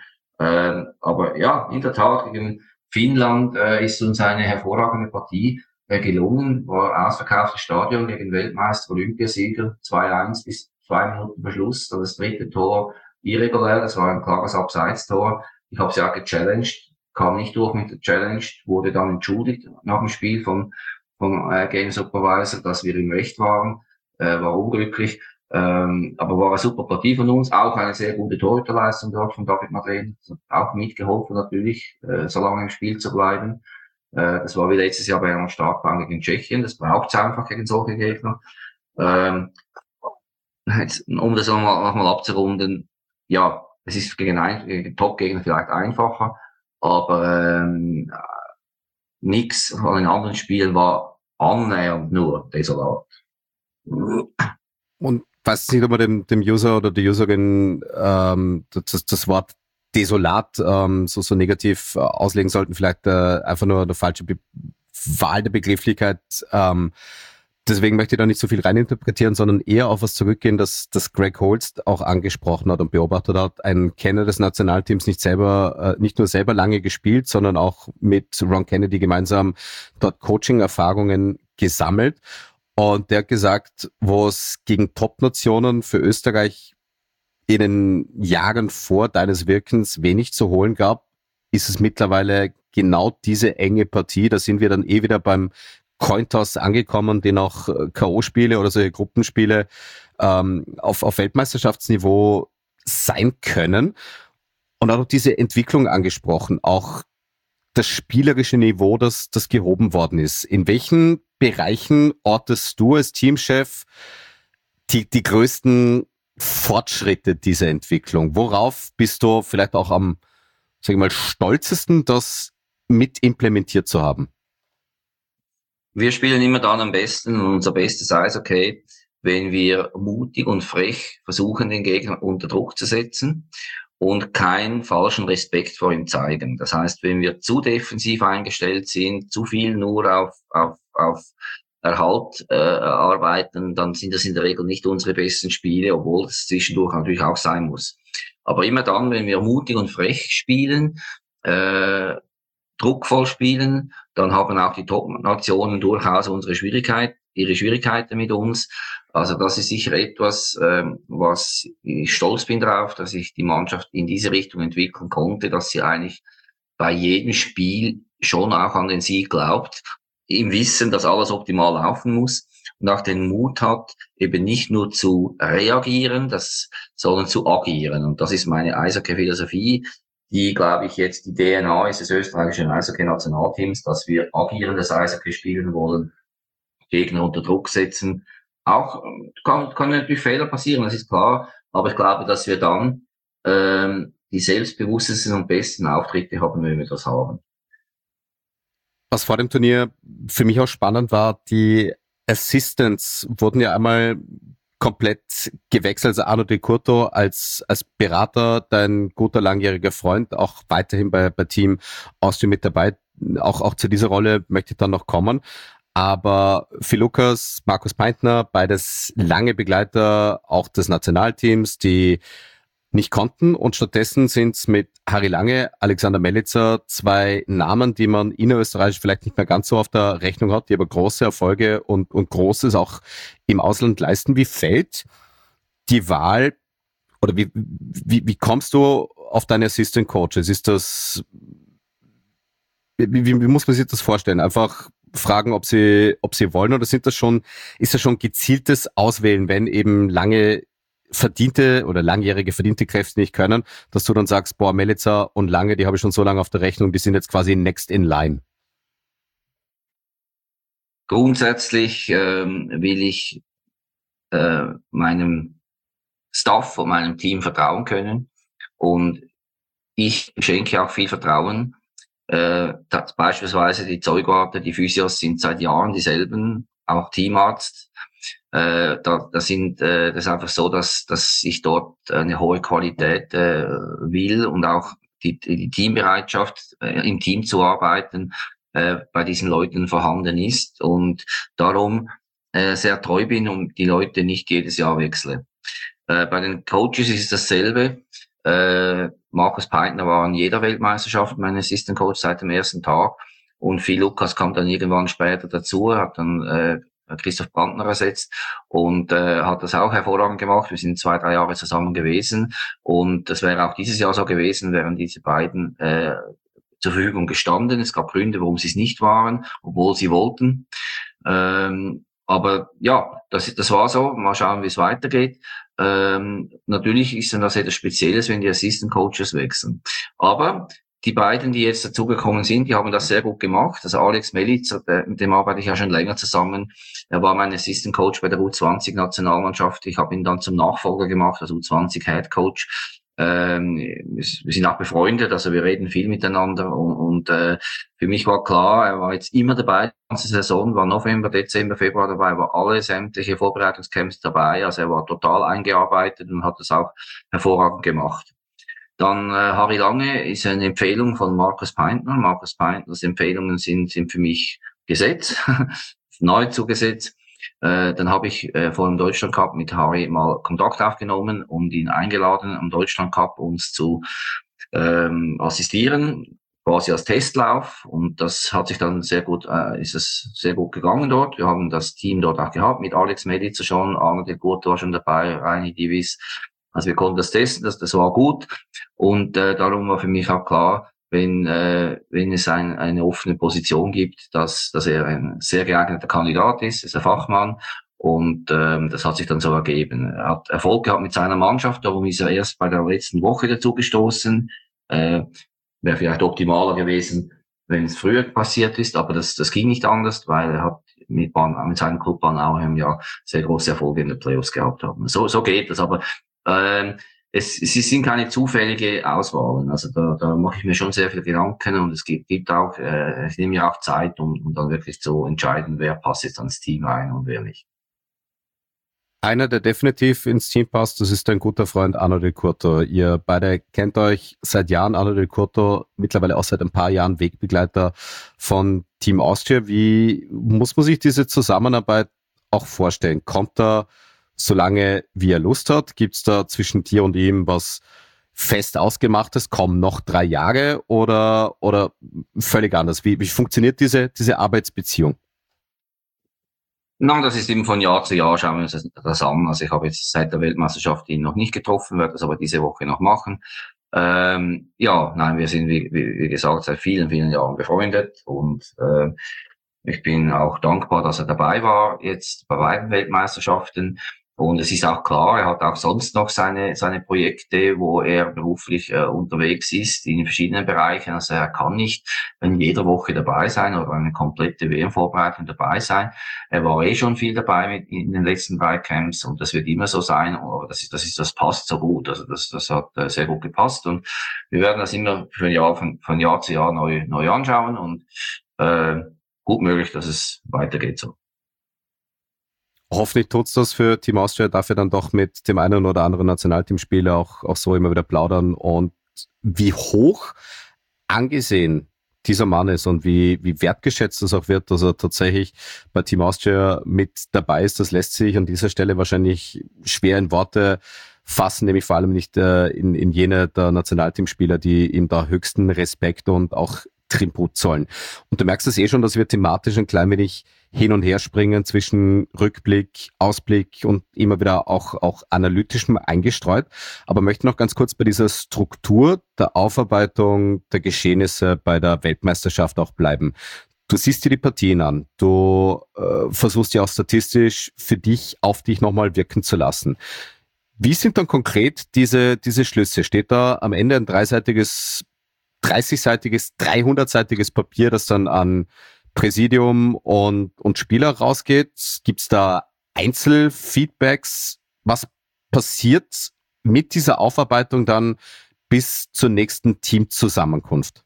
Aber ja, in der Tat, gegen Finnland ist uns eine hervorragende Partie gelungen, war ausverkauftes Stadion gegen Weltmeister, Olympiasieger, 2-1 bis 2 Minuten Verschluss, dann das dritte Tor irregulär, das war ein klares Abseits-Tor. Ich habe sie auch gechallenged, kam nicht durch mit der Challenge, wurde dann entschuldigt nach dem Spiel vom Game Supervisor, dass wir im Recht waren, war unglücklich, aber war eine super Partie von uns, auch eine sehr gute Torhüterleistung dort von David Madren, auch mitgeholfen natürlich, so lange im Spiel zu bleiben. Das war wie letztes Jahr bei einer Startbank gegen Tschechien, das braucht es einfach gegen solche Gegner. um das nochmal abzurunden, ja, es ist gegen Top-Gegner vielleicht einfacher, aber nix von den anderen Spielen war annähernd nur desolat. Und weiß nicht, ob man dem User oder der Userin das Wort desolat so negativ auslegen sollten, vielleicht einfach nur eine falsche Wahl der Begrifflichkeit. Deswegen möchte ich da nicht so viel reininterpretieren, sondern eher auf was zurückgehen, dass Greg Holst auch angesprochen hat und beobachtet hat. Ein Kenner des Nationalteams, nicht nur selber lange gespielt, sondern auch mit Ron Kennedy gemeinsam dort Coaching-Erfahrungen gesammelt. Und der hat gesagt, wo es gegen Top-Nationen für Österreich in den Jahren vor deines Wirkens wenig zu holen gab, ist es mittlerweile genau diese enge Partie. Da sind wir dann wieder beim Cointoss angekommen, den auch K.O.-Spiele oder solche Gruppenspiele auf Weltmeisterschaftsniveau sein können. Und auch diese Entwicklung angesprochen, auch das spielerische Niveau, das gehoben worden ist. In welchen Bereichen ortest du als Teamchef die größten Fortschritte dieser Entwicklung? Worauf bist du vielleicht auch am, sag ich mal, stolzesten, das mit implementiert zu haben? Wir spielen immer dann am besten, und unser bestes Eishockey, wenn wir mutig und frech versuchen, den Gegner unter Druck zu setzen und keinen falschen Respekt vor ihm zeigen. Das heißt, wenn wir zu defensiv eingestellt sind, zu viel nur auf Erhalt arbeiten, dann sind das in der Regel nicht unsere besten Spiele, obwohl es zwischendurch natürlich auch sein muss. Aber immer dann, wenn wir mutig und frech spielen, druckvoll spielen, dann haben auch die Top-Nationen durchaus ihre Schwierigkeiten mit uns. Also das ist sicher etwas, was ich stolz bin drauf, dass ich die Mannschaft in diese Richtung entwickeln konnte, dass sie eigentlich bei jedem Spiel schon auch an den Sieg glaubt, im Wissen, dass alles optimal laufen muss und auch den Mut hat, eben nicht nur zu reagieren, sondern zu agieren. Und das ist meine Eishockey-Philosophie, die, glaube ich, jetzt die DNA ist des österreichischen Eishockey-Nationalteams, dass wir agierendes Eishockey spielen wollen, Gegner unter Druck setzen. Auch kann natürlich Fehler passieren, das ist klar, aber ich glaube, dass wir dann die selbstbewusstesten und besten Auftritte haben, wenn wir das haben. Was vor dem Turnier für mich auch spannend war, die Assistants wurden ja einmal komplett gewechselt. Also Arno Di Curto als Berater, dein guter langjähriger Freund, auch weiterhin bei Team Austria mit dabei. Auch zu dieser Rolle möchte ich dann noch kommen. Aber Phil Lucas, Markus Peintner, beides lange Begleiter auch des Nationalteams, die nicht konnten, und stattdessen sind es mit Harry Lange, Alexander Melitzer zwei Namen, die man innerösterreichisch vielleicht nicht mehr ganz so auf der Rechnung hat, die aber große Erfolge und Großes auch im Ausland leisten. Wie fällt die Wahl oder wie kommst du auf deine Assistant Coaches? Ist das, wie muss man sich das vorstellen? Einfach fragen, ob sie wollen, oder ist das schon gezieltes Auswählen, wenn eben langjährige verdiente Kräfte nicht können, dass du dann sagst, boah, Melitzer und Lange, die habe ich schon so lange auf der Rechnung, die sind jetzt quasi next in line? Grundsätzlich will ich meinem Staff und meinem Team vertrauen können, und ich schenke auch viel Vertrauen. Beispielsweise die Zeugwarte, die Physios sind seit Jahren dieselben, auch Teamarzt. Das ist einfach so, dass ich dort eine hohe Qualität will und auch die Teambereitschaft, im Team zu arbeiten, bei diesen Leuten vorhanden ist, und darum sehr treu bin und die Leute nicht jedes Jahr wechsle. Bei den Coaches ist es dasselbe. Markus Peintner war an jeder Weltmeisterschaft mein Assistant Coach seit dem ersten Tag, und Phil Lucas kam dann irgendwann später dazu, hat dann Christoph Brandner ersetzt und hat das auch hervorragend gemacht. Wir sind 2-3 Jahre zusammen gewesen, und das wäre auch dieses Jahr so gewesen, wären diese beiden zur Verfügung gestanden. Es gab Gründe, warum sie es nicht waren, obwohl sie wollten. Aber ja, das war so. Mal schauen, wie es weitergeht. Natürlich ist dann das etwas Spezielles, wenn die Assistant Coaches wechseln. Aber die beiden, die jetzt dazugekommen sind, die haben das sehr gut gemacht. Also Alex Melitzer, mit dem arbeite ich ja schon länger zusammen. Er war mein Assistant Coach bei der U20-Nationalmannschaft. Ich habe ihn dann zum Nachfolger gemacht, als U20 Head Coach. Wir sind auch befreundet, also wir reden viel miteinander und für mich war klar, er war jetzt immer dabei, die ganze Saison, war November, Dezember, Februar dabei, war alle sämtliche Vorbereitungscamps dabei, also er war total eingearbeitet und hat das auch hervorragend gemacht. Dann Harry Lange ist eine Empfehlung von Markus Peintner. Markus Peintners Empfehlungen sind für mich Gesetz, nahezu Gesetz. Dann habe ich vor dem Deutschland Cup mit Harry mal Kontakt aufgenommen und ihn eingeladen, am Deutschland Cup uns zu assistieren, quasi als Testlauf. Und das hat sich dann ist es sehr gut gegangen dort. Wir haben das Team dort auch gehabt, mit Alex Melitzer schon, Arno Del Curto war schon dabei, Reini Divis. Also wir konnten das testen, das war gut. Und darum war für mich auch klar, wenn es eine offene Position gibt, dass er ein sehr geeigneter Kandidat ist ein Fachmann und das hat sich dann so ergeben. Er hat Erfolg gehabt mit seiner Mannschaft, darum ist er erst bei der letzten Woche dazu gestoßen. Wäre vielleicht optimaler gewesen, wenn es früher passiert ist, aber das ging nicht anders, weil er hat mit seinem Club Bannauheim ja sehr große Erfolge in den Playoffs gehabt haben. So geht das, aber es sind keine zufällige Auswahlen. Also da mache ich mir schon sehr viel Gedanken und es gibt auch, ich nehme mir auch Zeit, um dann wirklich zu entscheiden, wer passt jetzt ans Team rein und wer nicht. Einer, der definitiv ins Team passt, das ist dein guter Freund Arno Del Curto. Ihr beide kennt euch seit Jahren, Arno Del Curto mittlerweile auch seit ein paar Jahren Wegbegleiter von Team Austria. Wie muss man sich diese Zusammenarbeit auch vorstellen? Kommt da solange wie er Lust hat? Gibt's da zwischen dir und ihm was fest ausgemachtes? Kommen noch 3 Jahre oder völlig anders? Wie funktioniert diese Arbeitsbeziehung? Nein, das ist eben von Jahr zu Jahr, schauen wir uns das an. Also ich habe jetzt seit der Weltmeisterschaft ihn noch nicht getroffen, werde das aber diese Woche noch machen. Wir sind, wie gesagt, seit vielen, vielen Jahren befreundet und ich bin auch dankbar, dass er dabei war jetzt bei beiden Weltmeisterschaften. Und es ist auch klar, er hat auch sonst noch seine Projekte, wo er beruflich unterwegs ist in verschiedenen Bereichen. Also er kann nicht in jeder Woche dabei sein oder eine komplette WM-Vorbereitung dabei sein. Er war schon viel dabei in den letzten 3 Camps und das wird immer so sein. Aber das passt so gut. Also das hat sehr gut gepasst und wir werden das immer von Jahr zu Jahr neu anschauen und gut möglich, dass es weitergeht so. Hoffentlich tut's das für Team Austria, darf er dann doch mit dem einen oder anderen Nationalteamspieler auch so immer wieder plaudern und wie hoch angesehen dieser Mann ist und wie wertgeschätzt das auch wird, dass er tatsächlich bei Team Austria mit dabei ist, das lässt sich an dieser Stelle wahrscheinlich schwer in Worte fassen, nämlich vor allem nicht in jene der Nationalteamspieler, die ihm da höchsten Respekt und auch Tribut zollen. Und du merkst es schon, dass wir thematisch ein klein wenig hin und her springen zwischen Rückblick, Ausblick und immer wieder auch analytischem eingestreut. Aber möchte noch ganz kurz bei dieser Struktur der Aufarbeitung der Geschehnisse bei der Weltmeisterschaft auch bleiben. Du siehst dir die Partien an, du versuchst ja auch statistisch für dich auf dich nochmal wirken zu lassen. Wie sind dann konkret diese Schlüsse? Steht da am Ende ein 30-seitiges, 300-seitiges Papier, das dann an Präsidium und Spieler rausgeht? Gibt's da Einzelfeedbacks? Was passiert mit dieser Aufarbeitung dann bis zur nächsten Teamzusammenkunft?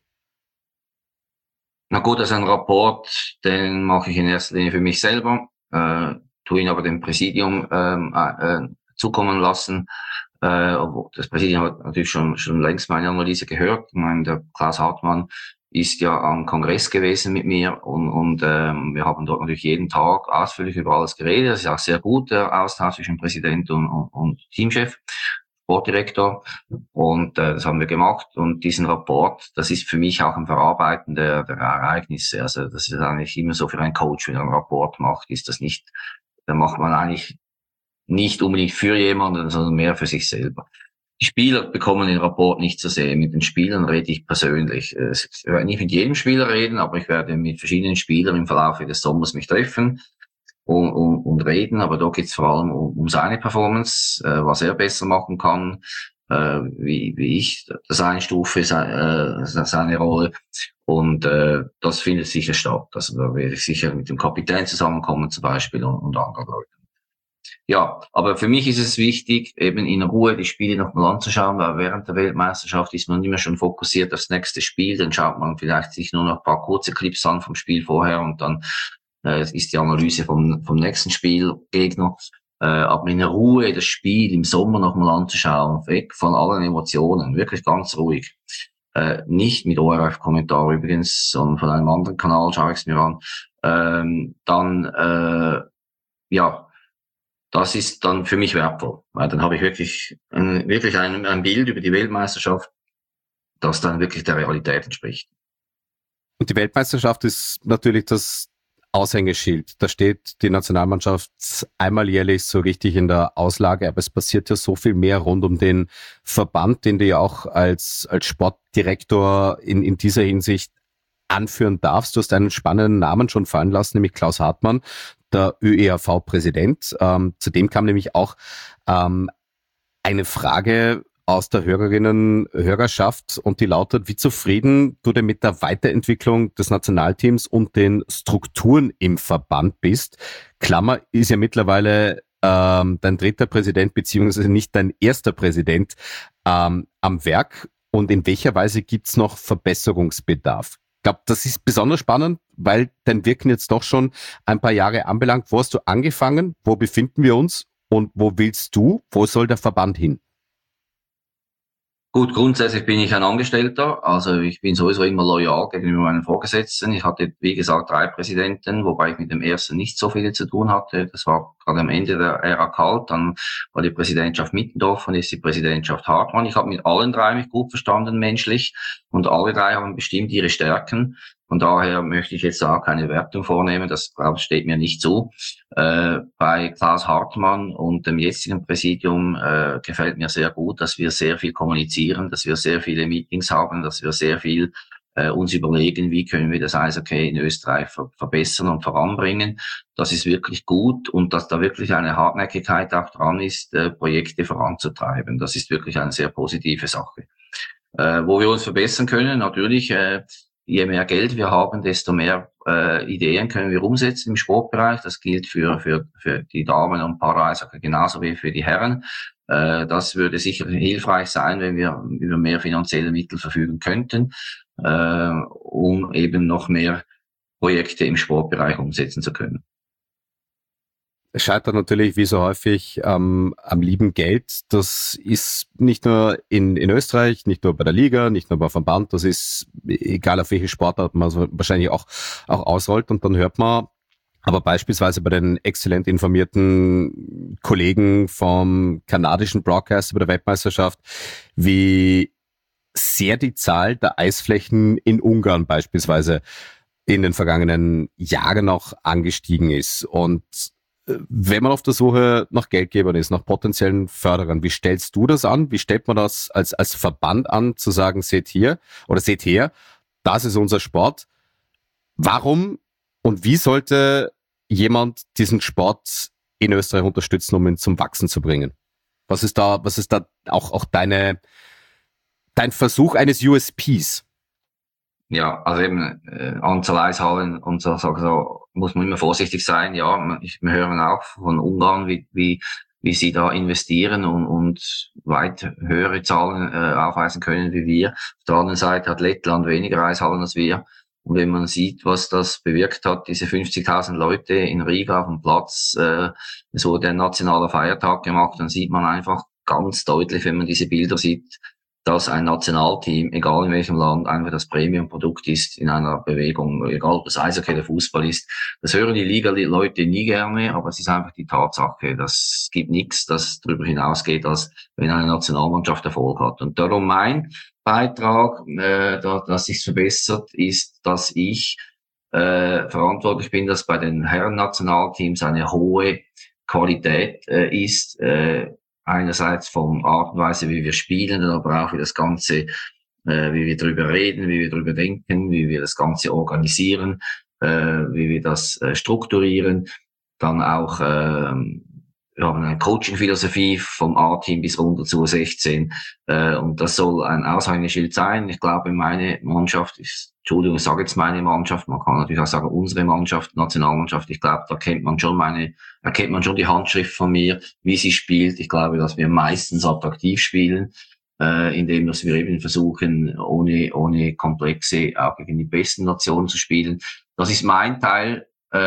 Na gut, also ein Rapport, den mache ich in erster Linie für mich selber, tue ihn aber dem Präsidium zukommen lassen. Das Präsidium hat natürlich schon längst meine Analyse gehört. Ich meine, der Klaus Hartmann ist ja am Kongress gewesen mit mir und wir haben dort natürlich jeden Tag ausführlich über alles geredet. Das ist auch sehr gut, der Austausch zwischen Präsident und Teamchef, Sportdirektor. Und das haben wir gemacht. Und diesen Rapport, das ist für mich auch ein Verarbeiten der Ereignisse. Also das ist eigentlich immer so für einen Coach, wenn er einen Rapport macht, ist das nicht, da macht man eigentlich nicht unbedingt für jemanden, sondern mehr für sich selber. Die Spieler bekommen den Rapport nicht zu sehen. Mit den Spielern rede ich persönlich. Ich werde nicht mit jedem Spieler reden, aber ich werde mit verschiedenen Spielern im Verlauf des Sommers mich treffen und reden. Aber da geht es vor allem um seine Performance, was er besser machen kann, wie ich das einstufe, seine Rolle. Und das findet sicher statt. Also da werde ich sicher mit dem Kapitän zusammenkommen zum Beispiel und anderen Leuten. Ja, aber für mich ist es wichtig, eben in Ruhe die Spiele nochmal anzuschauen, weil während der Weltmeisterschaft ist man immer schon fokussiert aufs nächste Spiel, dann schaut man vielleicht sich nur noch ein paar kurze Clips an vom Spiel vorher und dann ist die Analyse vom nächsten Spielgegner. Aber in Ruhe das Spiel im Sommer nochmal anzuschauen, weg von allen Emotionen, wirklich ganz ruhig. Nicht mit ORF-Kommentar übrigens, sondern von einem anderen Kanal schaue ich es mir an. Das ist dann für mich wertvoll, weil dann habe ich wirklich ein Bild über die Weltmeisterschaft, das dann wirklich der Realität entspricht. Und die Weltmeisterschaft ist natürlich das Aushängeschild. Da steht die Nationalmannschaft einmal jährlich so richtig in der Auslage, aber es passiert ja so viel mehr rund um den Verband, den du ja auch als Sportdirektor in dieser Hinsicht anführen darfst. Du hast einen spannenden Namen schon fallen lassen, nämlich Klaus Hartmann, der ÖEAV-Präsident. Zudem kam nämlich auch eine Frage aus der Hörerschaft und die lautet, wie zufrieden du denn mit der Weiterentwicklung des Nationalteams und den Strukturen im Verband bist. Klammer, ist ja mittlerweile dein dritter Präsident beziehungsweise nicht dein erster Präsident am Werk, und in welcher Weise gibt's noch Verbesserungsbedarf? Ich glaube, das ist besonders spannend, weil dein Wirken jetzt doch schon ein paar Jahre anbelangt. Wo hast du angefangen? Wo befinden wir uns? Und wo willst du? Wo soll der Verband hin? Gut, grundsätzlich bin ich ein Angestellter, also ich bin sowieso immer loyal gegenüber meinen Vorgesetzten. Ich hatte, wie gesagt, 3 Präsidenten, wobei ich mit dem ersten nicht so viel zu tun hatte. Das war gerade am Ende der Ära Kalt, dann war die Präsidentschaft Mittendorf und ist die Präsidentschaft Hartmann. Ich habe mit allen 3 mich gut verstanden menschlich und alle 3 haben bestimmt ihre Stärken. Von daher möchte ich jetzt auch keine Wertung vornehmen, das steht mir nicht zu. Bei Klaus Hartmann und dem jetzigen Präsidium gefällt mir sehr gut, dass wir sehr viel kommunizieren, dass wir sehr viele Meetings haben, dass wir sehr viel uns überlegen, wie können wir das Eishockey in Österreich verbessern und voranbringen. Das ist wirklich gut und dass da wirklich eine Hartnäckigkeit auch dran ist, Projekte voranzutreiben. Das ist wirklich eine sehr positive Sache. Wo wir uns verbessern können, natürlich, je mehr Geld wir haben, desto mehr Ideen können wir umsetzen im Sportbereich. Das gilt für die Damen und Para-Eishockey genauso wie für die Herren. Das würde sicher hilfreich sein, wenn wir über mehr finanzielle Mittel verfügen könnten, um eben noch mehr Projekte im Sportbereich umsetzen zu können. Es scheitert natürlich wie so häufig am lieben Geld. Das ist nicht nur in Österreich, nicht nur bei der Liga, nicht nur beim Verband. Das ist egal, auf welche Sportart man so wahrscheinlich auch ausrollt. Und dann hört man aber beispielsweise bei den exzellent informierten Kollegen vom kanadischen Broadcast über der Weltmeisterschaft, wie sehr die Zahl der Eisflächen in Ungarn beispielsweise in den vergangenen Jahren noch angestiegen ist. Und wenn man auf der Suche nach Geldgebern ist, nach potenziellen Förderern, wie stellst du das an? Wie stellt man das als Verband an, zu sagen, seht her, das ist unser Sport. Warum und wie sollte jemand diesen Sport in Österreich unterstützen, um ihn zum Wachsen zu bringen? Was ist da auch dein Versuch eines USPs? Ja, also eben Anzahl Eishallen und so muss man immer vorsichtig sein. Ja, wir hören auch von Ungarn, wie sie da investieren und weit höhere Zahlen aufweisen können wie wir. Auf der anderen Seite hat Lettland weniger Eishallen als wir. Und wenn man sieht, was das bewirkt hat, diese 50.000 Leute in Riga auf dem Platz, so der nationale Feiertag gemacht, dann sieht man einfach ganz deutlich, wenn man diese Bilder sieht, dass ein Nationalteam, egal in welchem Land, einfach das Premium-Produkt ist in einer Bewegung, egal ob das Eishockey oder Fußball ist. Das hören die Liga-Leute nie gerne, aber es ist einfach die Tatsache. Das gibt nichts, das darüber hinausgeht, als wenn eine Nationalmannschaft Erfolg hat. Und darum mein Beitrag, dass sich's verbessert, ist, dass ich verantwortlich bin, dass bei den Herren-Nationalteams eine hohe Qualität ist, einerseits von Art und Weise, wie wir spielen, aber auch wie das Ganze, wie wir drüber reden, wie wir drüber denken, wie wir das Ganze organisieren, wie wir das strukturieren, dann auch haben eine Coaching-Philosophie vom A-Team bis runter zur 16 und das soll ein Aushängeschild sein. Ich glaube, meine Mannschaft ist, Entschuldigung, ich sage jetzt meine Mannschaft, man kann natürlich auch sagen unsere Mannschaft, Nationalmannschaft. Ich glaube, da erkennt man schon die Handschrift von mir, wie sie spielt. Ich glaube, dass wir meistens attraktiv spielen, indem dass wir eben versuchen, ohne Komplexe auch gegen die besten Nationen zu spielen. Das ist mein Teil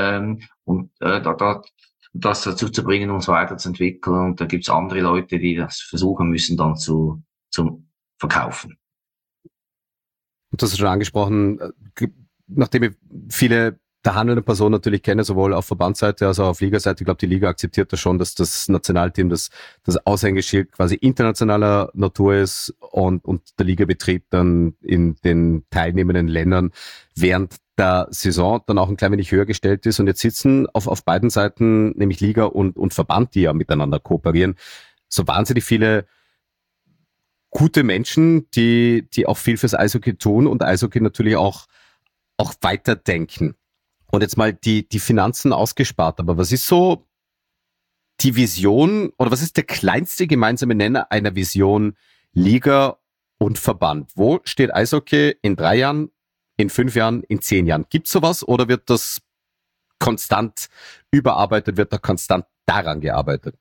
das dazu zu bringen, uns weiterzuentwickeln. Und da gibt's andere Leute, die das versuchen müssen, dann zum Verkaufen. Und das ist schon angesprochen, nachdem ich viele der handelnden Personen natürlich kenne, sowohl auf Verbandsseite als auch auf Ligaseite. Ich glaube, die Liga akzeptiert das schon, dass das Nationalteam das Aushängeschild quasi internationaler Natur ist und der Ligabetrieb dann in den teilnehmenden Ländern während der Saison dann auch ein klein wenig höher gestellt ist. Und jetzt sitzen auf beiden Seiten, nämlich Liga und Verband, die ja miteinander kooperieren, so wahnsinnig viele gute Menschen, die auch viel fürs Eishockey tun und Eishockey natürlich auch weiterdenken. Und jetzt mal die Finanzen ausgespart, aber was ist so die Vision oder was ist der kleinste gemeinsame Nenner einer Vision Liga und Verband? Wo steht Eishockey in 3 Jahren, in 5 Jahren, in 10 Jahren? Gibt's sowas oder wird das konstant überarbeitet, wird da konstant daran gearbeitet?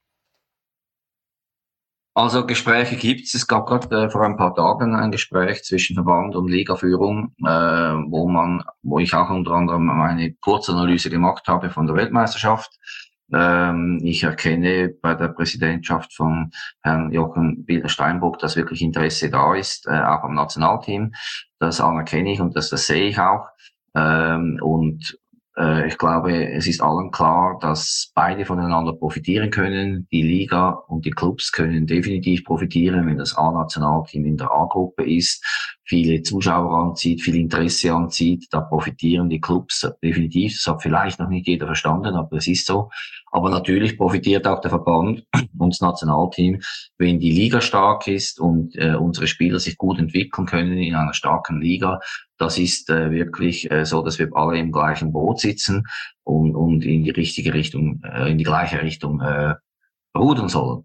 Also Gespräche gibt's. Es gab gerade vor ein paar Tagen ein Gespräch zwischen Verband und Ligaführung, wo ich auch unter anderem eine Kurzanalyse gemacht habe von der Weltmeisterschaft. Ich erkenne bei der Präsidentschaft von Herrn Jochen Bilder-Steinbock, dass wirklich Interesse da ist, auch am Nationalteam. Das anerkenne ich und das sehe ich auch. Ich glaube, es ist allen klar, dass beide voneinander profitieren können. Die Liga und die Clubs können definitiv profitieren, wenn das A-Nationalteam in der A-Gruppe ist, viele Zuschauer anzieht, viel Interesse anzieht. Da profitieren die Clubs definitiv. Das hat vielleicht noch nicht jeder verstanden, aber es ist so. Aber natürlich profitiert auch der Verband und das Nationalteam, wenn die Liga stark ist und unsere Spieler sich gut entwickeln können in einer starken Liga. Das ist wirklich so, dass wir alle im gleichen Boot sitzen und in die richtige Richtung, in die gleiche Richtung rudern sollen.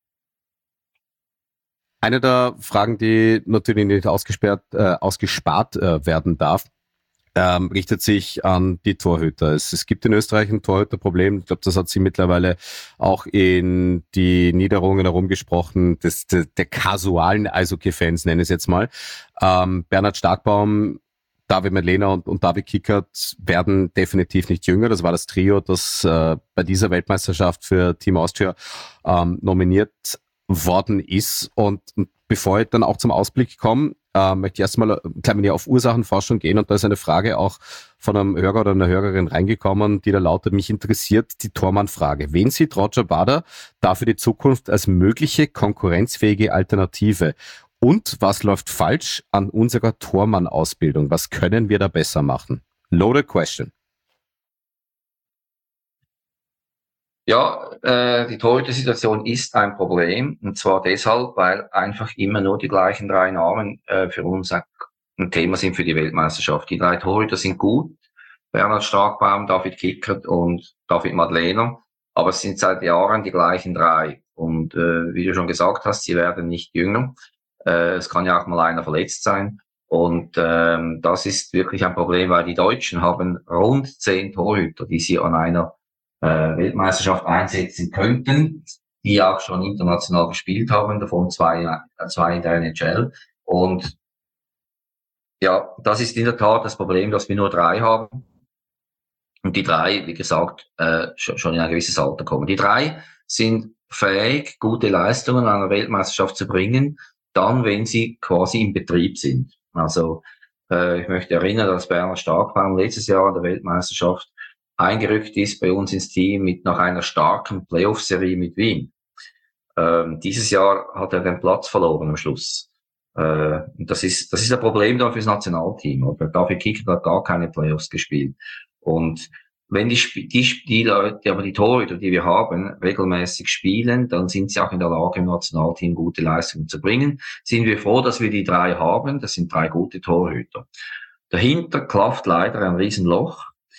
Eine der Fragen, die natürlich nicht ausgespart werden darf, richtet sich an die Torhüter. Es gibt in Österreich ein Torhüterproblem. Ich glaube, das hat sie mittlerweile auch in die Niederungen herumgesprochen, der kasualen Eishockey-Fans, nenne ich es jetzt mal. Bernhard Starkbaum, David Medlena und David Kickert werden definitiv nicht jünger. Das war das Trio, das bei dieser Weltmeisterschaft für Team Austria nominiert worden ist. Und bevor ich dann auch zum Ausblick komme, möchte ich erstmal ein klein wenig auf Ursachenforschung gehen. Und da ist eine Frage auch von einem Hörer oder einer Hörerin reingekommen, die da lautet: Mich interessiert die Tormann-Frage. Wen sieht Roger Bader da für die Zukunft als mögliche konkurrenzfähige Alternative? Und was läuft falsch an unserer Tormann-Ausbildung? Was können wir da besser machen? Loaded question. Ja, die Torhüter-Situation ist ein Problem. Und zwar deshalb, weil einfach immer nur die gleichen 3 Namen für uns ein Thema sind für die Weltmeisterschaft. Die 3 Torhüter sind gut. Bernhard Starkbaum, David Kickert und David Madlener. Aber es sind seit Jahren die gleichen 3. Und wie du schon gesagt hast, sie werden nicht jünger. Es kann ja auch mal einer verletzt sein. Und das ist wirklich ein Problem, weil die Deutschen haben rund 10 Torhüter, die sie an einer Weltmeisterschaft einsetzen könnten, die auch schon international gespielt haben, davon zwei in der NHL. Und ja, das ist in der Tat das Problem, dass wir nur 3 haben. Und die 3, wie gesagt, schon in ein gewisses Alter kommen. Die 3 sind fähig, gute Leistungen an einer Weltmeisterschaft zu bringen, dann, wenn sie quasi im Betrieb sind. Also ich möchte erinnern, dass Bernhard Starkbaum letztes Jahr an der Weltmeisterschaft eingerückt ist bei uns ins Team nach einer starken Playoff-Serie mit Wien. Dieses Jahr hat er den Platz verloren am Schluss. Und das ist ein Problem dann fürs Nationalteam. Aber David Kickert hat gar keine Playoffs gespielt. Und wenn die Leute, aber die Torhüter, die wir haben, regelmäßig spielen, dann sind sie auch in der Lage, im Nationalteam gute Leistungen zu bringen. Sind wir froh, dass wir die 3 haben. Das sind 3 gute Torhüter. Dahinter klafft leider ein Riesenloch.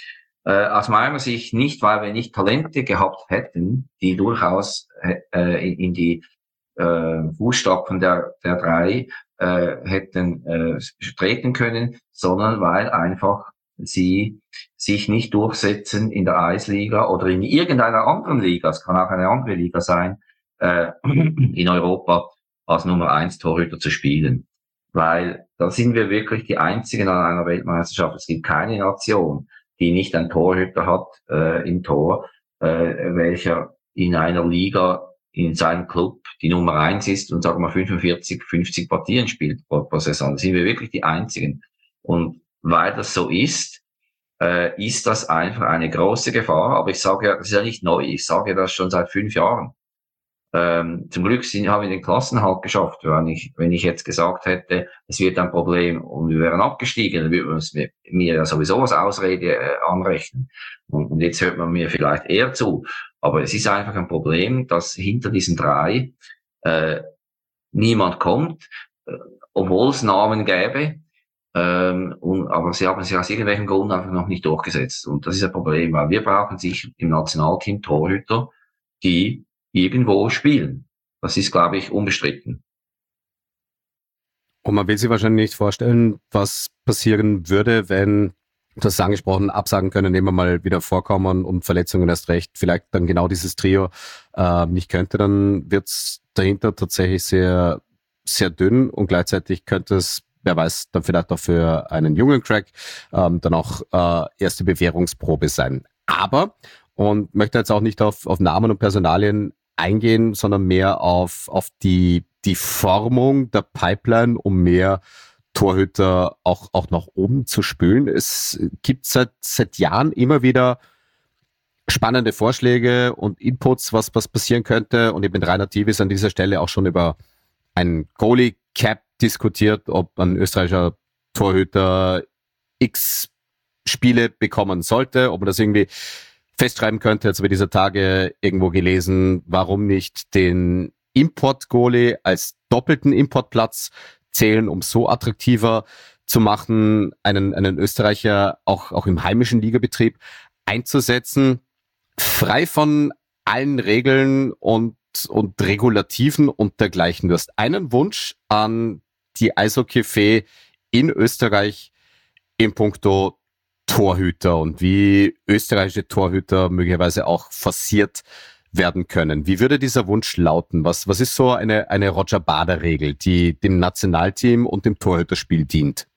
Aus meiner Sicht nicht, weil wir nicht Talente gehabt hätten, die durchaus in die Fußstapfen der drei hätten treten können, sondern weil einfach sie sich nicht durchsetzen in der Eisliga oder in irgendeiner anderen Liga, es kann auch eine andere Liga sein, in Europa als Nummer 1 Torhüter zu spielen. Weil da sind wir wirklich die einzigen an einer Weltmeisterschaft. Es gibt keine Nation, die nicht einen Torhüter hat im Tor, welcher in einer Liga in seinem Club die Nummer 1 ist und sagen wir 45, 50 Partien spielt pro Saison. Da sind wir wirklich die einzigen. Und weil das so ist das einfach eine große Gefahr. Aber ich sage ja, das ist ja nicht neu. Ich sage das schon seit 5 Jahren. Zum Glück haben wir den Klassenhalt geschafft. Wenn ich jetzt gesagt hätte, es wird ein Problem und wir wären abgestiegen, dann würde man mir ja sowieso als Ausrede anrechnen. Und jetzt hört man mir vielleicht eher zu. Aber es ist einfach ein Problem, dass hinter diesen 3 niemand kommt, obwohl es Namen gäbe. Aber sie haben sich aus irgendwelchen Grund einfach noch nicht durchgesetzt. Und das ist ein Problem, weil wir brauchen sich im Nationalteam Torhüter, die irgendwo spielen. Das ist, glaube ich, unbestritten. Und man will sich wahrscheinlich nicht vorstellen, was passieren würde, wenn, das ist angesprochen, absagen können, immer mal wieder vorkommen und Verletzungen erst recht, vielleicht dann genau dieses Trio nicht könnte, dann wird's dahinter tatsächlich sehr, sehr dünn und gleichzeitig könnte es, wer weiß, dann vielleicht auch für einen jungen Crack dann auch erste Bewährungsprobe sein. Aber, und möchte jetzt auch nicht auf Namen und Personalien eingehen, sondern mehr auf die Formung der Pipeline, um mehr Torhüter auch nach oben zu spülen. Es gibt seit Jahren immer wieder spannende Vorschläge und Inputs, was passieren könnte. Und ich bin Rainer Tiewies an dieser Stelle auch schon über einen Goalie-Cap diskutiert, ob ein österreichischer Torhüter X Spiele bekommen sollte, ob man das irgendwie festschreiben könnte. Jetzt habe ich dieser Tage irgendwo gelesen, warum nicht den Import-Goalie als doppelten Importplatz zählen, um so attraktiver zu machen, einen Österreicher auch im heimischen Ligabetrieb einzusetzen, frei von allen Regeln und Regulativen und dergleichen. Du hast einen Wunsch an die Eishockey-Fee in Österreich in puncto Torhüter und wie österreichische Torhüter möglicherweise auch forciert werden können. Wie würde dieser Wunsch lauten? Was ist so eine Roger Bader-Regel, die dem Nationalteam und dem Torhüterspiel dient?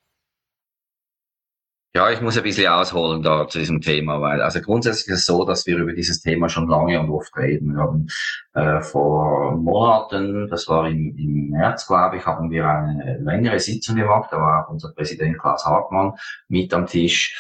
Ja, ich muss ein bisschen ausholen da zu diesem Thema, weil also grundsätzlich ist es so, dass wir über dieses Thema schon lange und oft reden. Wir haben vor Monaten, das war im März, glaube ich, haben wir eine längere Sitzung gemacht. Da war auch unser Präsident Klaus Hartmann mit am Tisch,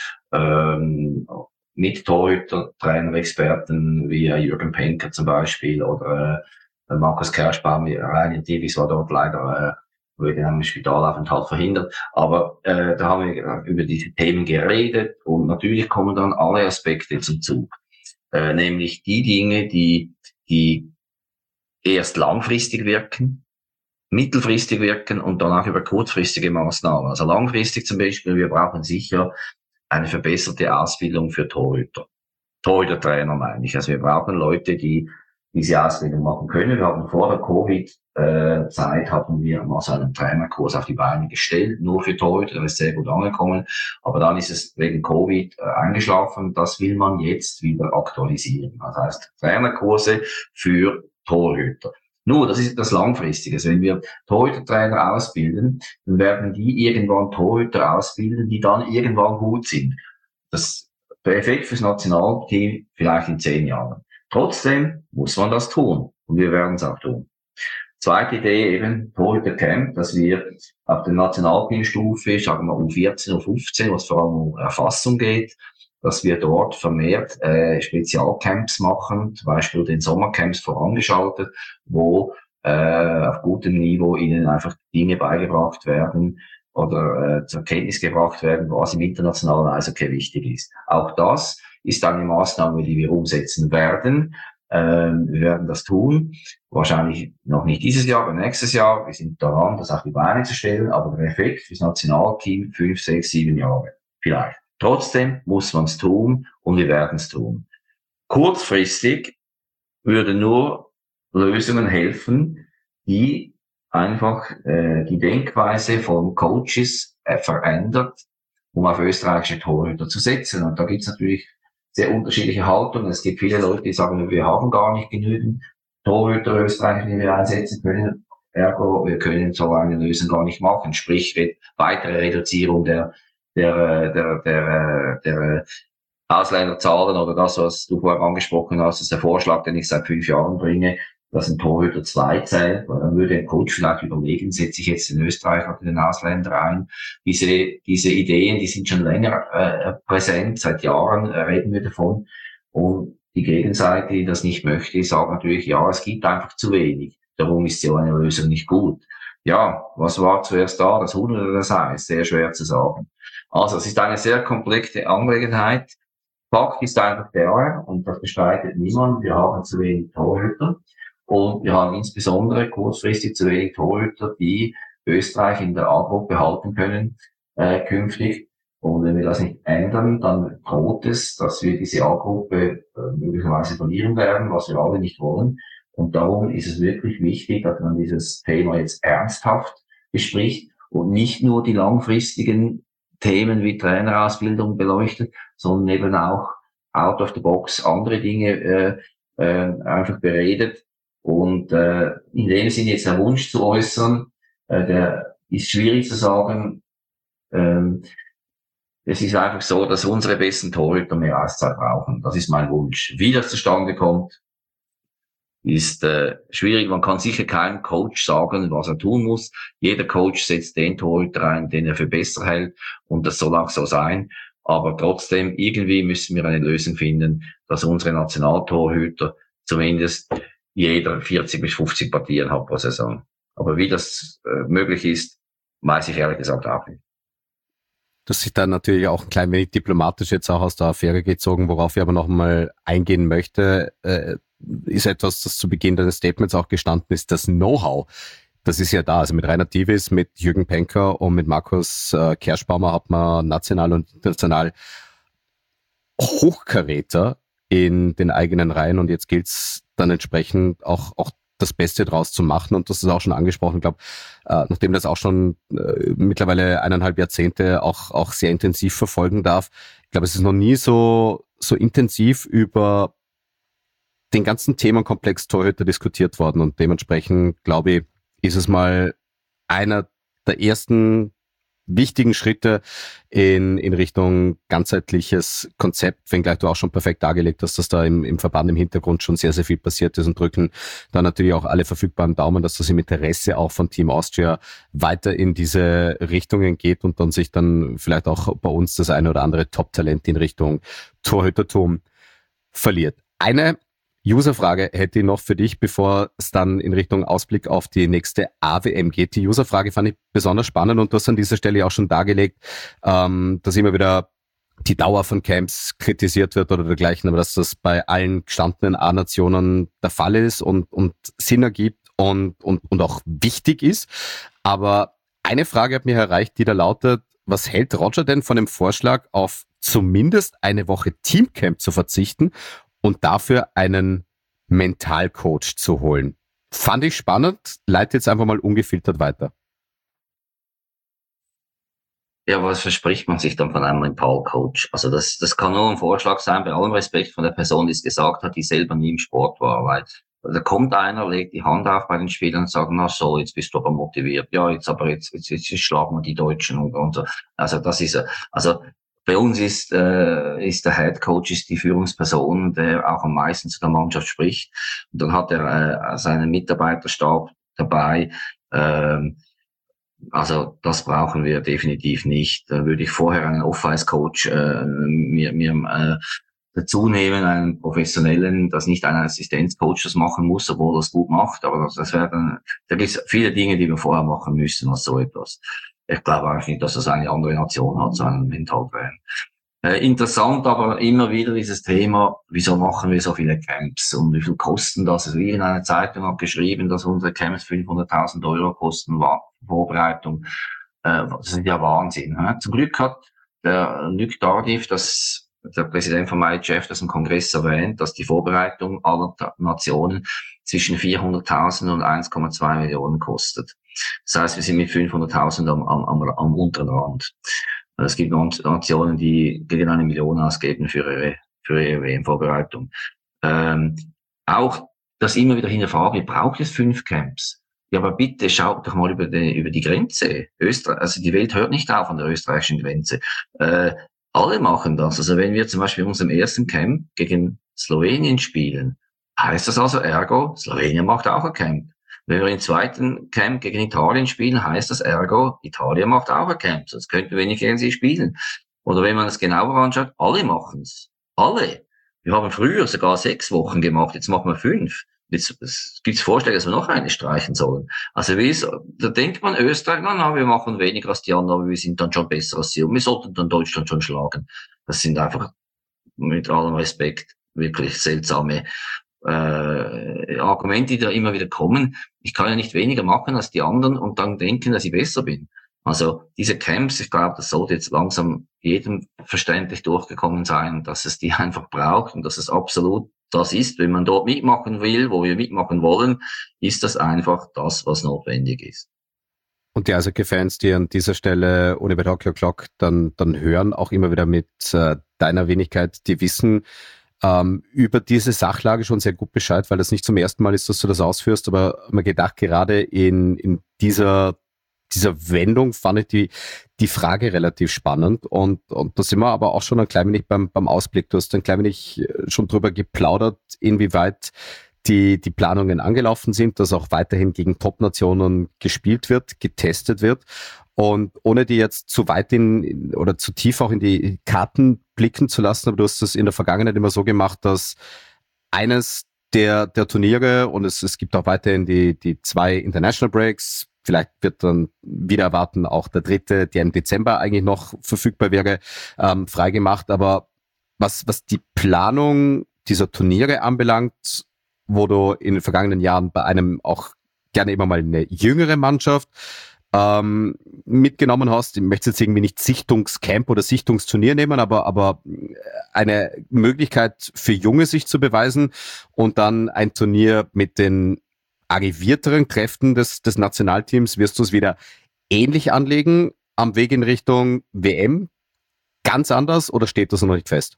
mit Torhüter, Trainer, Experten wie Jürgen Penker zum Beispiel oder Markus Kerschbaum, Rainer Tiewies war dort leider wegen einem Spitalaufenthalt verhindert. Aber da haben wir über diese Themen geredet und natürlich kommen dann alle Aspekte zum Zug. Nämlich die Dinge, die erst langfristig wirken, mittelfristig wirken und dann auch über kurzfristige Maßnahmen. Also langfristig zum Beispiel, wir brauchen sicher eine verbesserte Ausbildung für Torhüter. Torhütertrainer meine ich. Also wir brauchen Leute, die diese Ausbildung machen können. Wir haben vor der Covid-Zeit hatten wir mal so einen Trainerkurs auf die Beine gestellt, nur für Torhüter, der ist sehr gut angekommen. Aber dann ist es wegen Covid eingeschlafen. Das will man jetzt wieder aktualisieren. Das heißt, Trainerkurse für Torhüter. Nur, das ist das Langfristige. Also wenn wir Torhütertrainer ausbilden, dann werden die irgendwann Torhüter ausbilden, die dann irgendwann gut sind. Der Effekt fürs Nationalteam vielleicht in 10 Jahren. Trotzdem muss man das tun. Und wir werden es auch tun. Zweite Idee eben, Torhüter-Camp, dass wir auf der Nationalteamstufe, sagen wir U14, U15, was vor allem um Erfassung geht, dass wir dort vermehrt Spezialcamps machen, zum Beispiel den Sommercamps vorangeschaltet, wo auf gutem Niveau ihnen einfach Dinge beigebracht werden oder zur Kenntnis gebracht werden, was im internationalen Eishockey wichtig ist. Auch das ist eine Maßnahme, die wir umsetzen werden. Wir werden das tun, wahrscheinlich noch nicht dieses Jahr, aber nächstes Jahr. Wir sind daran, das auf die Beine zu stellen, aber der Effekt fürs Nationalteam 5, 6, 7 Jahre vielleicht. Trotzdem muss man es tun und wir werden es tun. Kurzfristig würde nur Lösungen helfen, die einfach die Denkweise von Coaches verändert, um auf österreichische Torhüter zu setzen. Und da gibt es natürlich sehr unterschiedliche Haltungen. Es gibt viele Leute, die sagen, wir haben gar nicht genügend Torhüter Österreich, die wir einsetzen können. Ergo, wir können so eine Lösung gar nicht machen. Sprich, weitere Reduzierung der Ausländerzahlen oder das, was du vorher angesprochen hast, ist der Vorschlag, den ich seit 5 Jahren bringe, dass ein Torhüter 2 zählt. Dann würde ein Coach vielleicht überlegen, setze ich jetzt den Österreicher oder den Ausländer ein. Diese Ideen, die sind schon länger präsent, seit Jahren reden wir davon. Und die Gegenseite, die das nicht möchte, sagt natürlich, ja, es gibt einfach zu wenig. Darum ist so eine Lösung nicht gut. Ja, was war zuerst da, das Huhn oder das Ei? Sehr schwer zu sagen. Also, es ist eine sehr komplexe Angelegenheit. Fakt ist einfach der, und das bestreitet niemand, wir haben zu wenig Torhüter. Und wir haben insbesondere kurzfristig zu wenig Torhüter, die Österreich in der A-Gruppe halten können, künftig. Und wenn wir das nicht ändern, dann droht es, dass wir diese A-Gruppe möglicherweise verlieren werden, was wir alle nicht wollen. Und darum ist es wirklich wichtig, dass man dieses Thema jetzt ernsthaft bespricht und nicht nur die langfristigen Themen wie Trainerausbildung beleuchtet, sondern eben auch out of the box andere Dinge einfach beredet. Und in dem Sinne jetzt der Wunsch zu äußern, der ist schwierig zu sagen. Es ist einfach so, dass unsere besten Torhüter mehr Auszeit brauchen. Das ist mein Wunsch. Wie das zustande kommt, ist schwierig. Man kann sicher keinem Coach sagen, was er tun muss. Jeder Coach setzt den Torhüter ein, den er für besser hält. Und das soll auch so sein. Aber trotzdem, irgendwie müssen wir eine Lösung finden, dass unsere Nationaltorhüter zumindest jeder 40 bis 50 Partien hat pro Saison. Aber wie das möglich ist, weiß ich ehrlich gesagt auch nicht. Das sich dann natürlich auch ein klein wenig diplomatisch jetzt auch aus der Affäre gezogen, worauf ich aber noch mal eingehen möchte, ist etwas, das zu Beginn deines Statements auch gestanden ist, das Know-how. Das ist ja da. Also mit Rainer Dievis, mit Jürgen Penker und mit Markus Kerschbaumer hat man national und international Hochkaräter in den eigenen Reihen und jetzt gilt's dann entsprechend auch das Beste draus zu machen und das ist auch schon angesprochen. Ich glaube, nachdem das auch schon mittlerweile 1,5 Jahrzehnte auch sehr intensiv verfolgen darf, ich glaube, es ist noch nie so intensiv über den ganzen Themenkomplex Torhüter diskutiert worden und dementsprechend, glaube ich, ist es mal einer der ersten wichtigen Schritte in Richtung ganzheitliches Konzept, wenngleich du auch schon perfekt dargelegt hast, dass da im Verband im Hintergrund schon sehr, sehr viel passiert ist und drücken da natürlich auch alle verfügbaren Daumen, dass das im Interesse auch von Team Austria weiter in diese Richtungen geht und dann sich dann vielleicht auch bei uns das eine oder andere Top-Talent in Richtung Torhütertum verliert. Eine Userfrage hätte ich noch für dich, bevor es dann in Richtung Ausblick auf die nächste AWM geht. Die Userfrage fand ich besonders spannend und du hast an dieser Stelle auch schon dargelegt, dass immer wieder die Dauer von Camps kritisiert wird oder dergleichen, aber dass das bei allen gestandenen A-Nationen der Fall ist und Sinn ergibt und auch wichtig ist. Aber eine Frage hat mich erreicht, die da lautet, was hält Roger denn von dem Vorschlag, auf zumindest eine Woche Teamcamp zu verzichten und dafür einen Mentalcoach zu holen? Fand ich spannend, leite jetzt einfach mal ungefiltert weiter. Ja, was verspricht man sich dann von einem Mentalcoach? Also das kann nur ein Vorschlag sein, bei allem Respekt von der Person, die es gesagt hat, die selber nie im Sport war, weil da kommt einer, legt die Hand auf bei den Spielern und sagt, na so, jetzt bist du aber motiviert. Ja, jetzt schlagen wir die Deutschen und so. Also das ist, also bei uns ist der Head Coach ist die Führungsperson, der auch am meisten zu der Mannschaft spricht. Und dann hat er seinen Mitarbeiterstab dabei. Also das brauchen wir definitiv nicht. Da würde ich vorher einen Off-Ice-Coach mir dazu nehmen, einen professionellen, dass nicht ein Assistenzcoach das machen muss, obwohl er es gut macht. Aber das wäre dann, da gibt es viele Dinge, die wir vorher machen müssen als so etwas. Ich glaube eigentlich nicht, dass das eine andere Nation hat, so einen Mentaltrainer. Interessant aber immer wieder dieses Thema, wieso machen wir so viele Camps und wie viel kosten das? Also ich in einer Zeitung habe geschrieben, dass unsere Camps 500.000 € kosten, Vorbereitung. Das ist ja Wahnsinn. Zum Glück hat der Luc Tardif, der Präsident von IHF, das im Kongress erwähnt, dass die Vorbereitung aller Nationen zwischen 400.000 und 1,2 Millionen kostet. Das heißt, wir sind mit 500.000 am unteren Rand. Es gibt Nationen, die gegen 1 Million ausgeben für ihre WM-Vorbereitung. Auch das immer wieder hinterfragen, braucht es 5 Camps? Ja, aber bitte schaut doch mal über die Grenze. Also die Welt hört nicht auf an der österreichischen Grenze. Alle machen das. Also wenn wir zum Beispiel in unserem ersten Camp gegen Slowenien spielen, heißt das also ergo, Slowenien macht auch ein Camp. Wenn wir im zweiten Camp gegen Italien spielen, heißt das ergo, Italien macht auch ein Camp. Sonst könnten wir nicht gegen sie spielen. Oder wenn man es genauer anschaut, alle machen's. Alle. Wir haben früher sogar 6 Wochen gemacht, jetzt machen wir 5. Jetzt gibt's Vorschläge, dass wir noch eine streichen sollen. Also da denkt man Österreich, na, wir machen weniger als die anderen, aber wir sind dann schon besser als sie und wir sollten dann Deutschland schon schlagen. Das sind einfach mit allem Respekt wirklich seltsame Argumente, die da immer wieder kommen. Ich kann ja nicht weniger machen als die anderen und dann denken, dass ich besser bin. Also diese Camps, ich glaube, das sollte jetzt langsam jedem verständlich durchgekommen sein, dass es die einfach braucht und dass es absolut das ist, wenn man dort mitmachen will, wo wir mitmachen wollen, ist das einfach das, was notwendig ist. Und die Eishockey-Fans, die an dieser Stelle Unibet Hockey O'Clock dann hören, auch immer wieder mit deiner Wenigkeit, die wissen über diese Sachlage schon sehr gut Bescheid, weil das nicht zum ersten Mal ist, dass du das ausführst, aber mir gedacht, gerade in dieser Wendung fand ich die Frage relativ spannend und da sind wir aber auch schon ein klein wenig beim Ausblick. Du hast ein klein wenig schon drüber geplaudert, inwieweit die Planungen angelaufen sind, dass auch weiterhin gegen Top-Nationen gespielt wird, getestet wird. Und ohne die jetzt zu weit oder zu tief auch in die Karten blicken zu lassen, aber du hast das in der Vergangenheit immer so gemacht, dass eines der Turniere und es gibt auch weiterhin die 2 International Breaks, vielleicht wird dann wieder erwarten auch der 3., der im Dezember eigentlich noch verfügbar wäre, freigemacht. Aber was die Planung dieser Turniere anbelangt, wo du in den vergangenen Jahren bei einem auch gerne immer mal eine jüngere Mannschaft mitgenommen hast. Ich möchte jetzt irgendwie nicht Sichtungscamp oder Sichtungsturnier nehmen, aber eine Möglichkeit für Junge sich zu beweisen und dann ein Turnier mit den arrivierteren Kräften des Nationalteams. Wirst du es wieder ähnlich anlegen am Weg in Richtung WM? Ganz anders oder steht das noch nicht fest?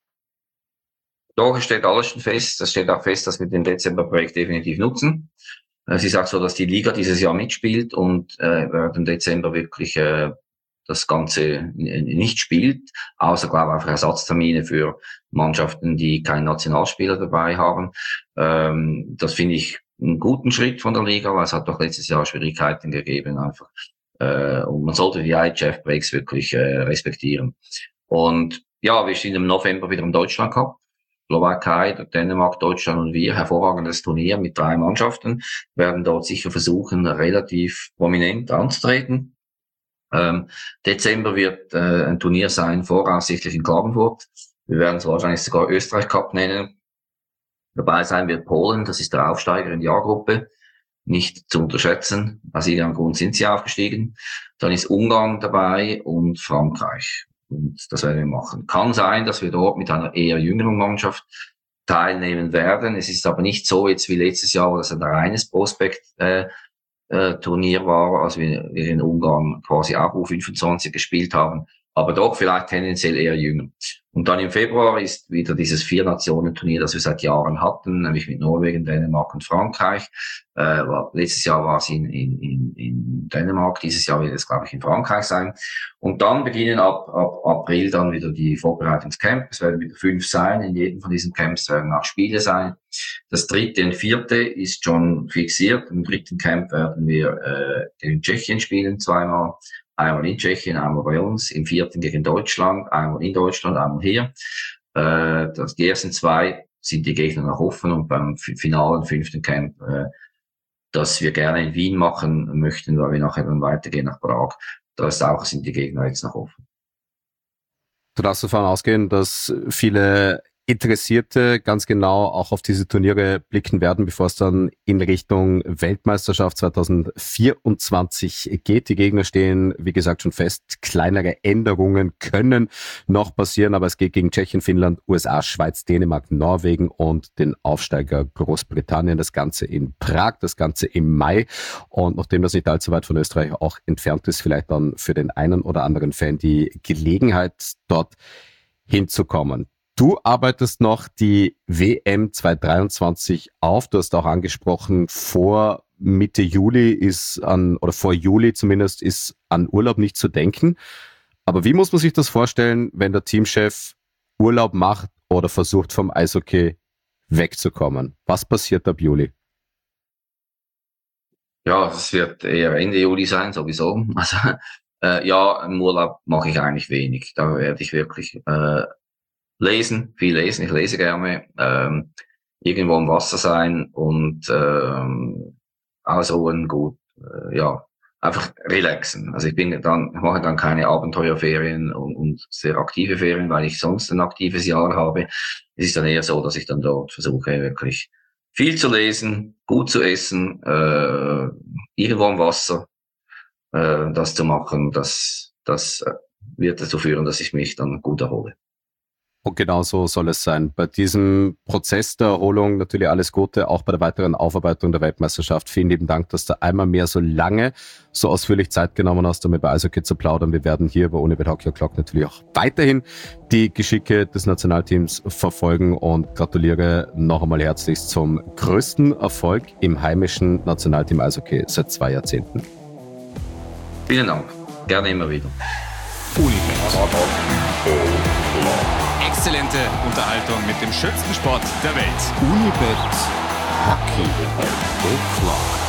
Doch, es steht alles schon fest. Es steht auch fest, dass wir den Dezember-Projekt definitiv nutzen. Es ist auch so, dass die Liga dieses Jahr mitspielt und im Dezember wirklich das Ganze nicht spielt, außer, glaube ich, auch Ersatztermine für Mannschaften, die keinen Nationalspieler dabei haben. Das finde ich einen guten Schritt von der Liga, weil es hat doch letztes Jahr Schwierigkeiten gegeben einfach. Und man sollte die IHF-Breaks wirklich respektieren. Und ja, wir sind im November wieder im Deutschland Cup. Slowakei, Dänemark, Deutschland und wir, hervorragendes Turnier mit 3 Mannschaften, werden dort sicher versuchen, relativ prominent anzutreten. Dezember wird ein Turnier sein, voraussichtlich in Klagenfurt. Wir werden es wahrscheinlich sogar Österreich Cup nennen. Dabei sein wird Polen, das ist der Aufsteiger in die A-Gruppe, nicht zu unterschätzen. Aus irgendeinem Grund sind sie aufgestiegen. Dann ist Ungarn dabei und Frankreich. Und das werden wir machen. Kann sein, dass wir dort mit einer eher jüngeren Mannschaft teilnehmen werden. Es ist aber nicht so jetzt wie letztes Jahr, wo das ein reines Prospekt-Turnier war, als wir in Ungarn quasi auch U25 gespielt haben. Aber doch vielleicht tendenziell eher jünger. Und dann im Februar ist wieder dieses 4-Nationen-Turnier, das wir seit Jahren hatten, nämlich mit Norwegen, Dänemark und Frankreich. Letztes Jahr war es in Dänemark, dieses Jahr wird es, glaube ich, in Frankreich sein. Und dann beginnen ab April dann wieder die Vorbereitungscamps. Es werden wieder 5 sein. In jedem von diesen Camps werden auch Spiele sein. Das 3. und 4. ist schon fixiert. Im 3. Camp werden wir gegen Tschechien spielen, 2-mal. Einmal in Tschechien, einmal bei uns, im 4. gegen Deutschland, einmal in Deutschland, einmal hier. Die ersten 2 sind die Gegner noch offen und beim finalen 5. Camp, das wir gerne in Wien machen möchten, weil wir nachher dann weitergehen nach Prag, sind die Gegner jetzt noch offen. Du darfst davon ausgehen, dass viele Interessierte ganz genau auch auf diese Turniere blicken werden, bevor es dann in Richtung Weltmeisterschaft 2024 geht. Die Gegner stehen, wie gesagt, schon fest. Kleinere Änderungen können noch passieren, aber es geht gegen Tschechien, Finnland, USA, Schweiz, Dänemark, Norwegen und den Aufsteiger Großbritannien. Das Ganze in Prag, das Ganze im Mai. Und nachdem das nicht allzu weit von Österreich auch entfernt ist, vielleicht dann für den einen oder anderen Fan die Gelegenheit, dort hinzukommen. Du arbeitest noch die WM 2023 auf. Du hast auch angesprochen, vor Mitte Juli vor Juli zumindest ist an Urlaub nicht zu denken. Aber wie muss man sich das vorstellen, wenn der Teamchef Urlaub macht oder versucht vom Eishockey wegzukommen? Was passiert ab Juli? Ja, es wird eher Ende Juli sein, sowieso. Also ja, im Urlaub mache ich eigentlich wenig. Da werde ich wirklich lesen, viel lesen. Ich lese gerne. Irgendwo im Wasser sein und ausruhen, gut. Ja, einfach relaxen. Also ich mache dann keine Abenteuerferien und sehr aktive Ferien, weil ich sonst ein aktives Jahr habe. Es ist dann eher so, dass ich dann dort versuche, wirklich viel zu lesen, gut zu essen, irgendwo am Wasser, das zu machen. Das wird dazu führen, dass ich mich dann gut erhole. Und genau so soll es sein. Bei diesem Prozess der Erholung natürlich alles Gute, auch bei der weiteren Aufarbeitung der Weltmeisterschaft. Vielen lieben Dank, dass du einmal mehr so lange, so ausführlich Zeit genommen hast, um über Eishockey zu plaudern. Wir werden hier bei Unibet Hockey O'Clock natürlich auch weiterhin die Geschicke des Nationalteams verfolgen und gratuliere noch einmal herzlichst zum größten Erfolg im heimischen Nationalteam Eishockey seit 2 Jahrzehnten. Vielen Dank. Gerne immer wieder. Unibet. Exzellente Unterhaltung mit dem schönsten Sport der Welt. Unibet Hockey O'Clock.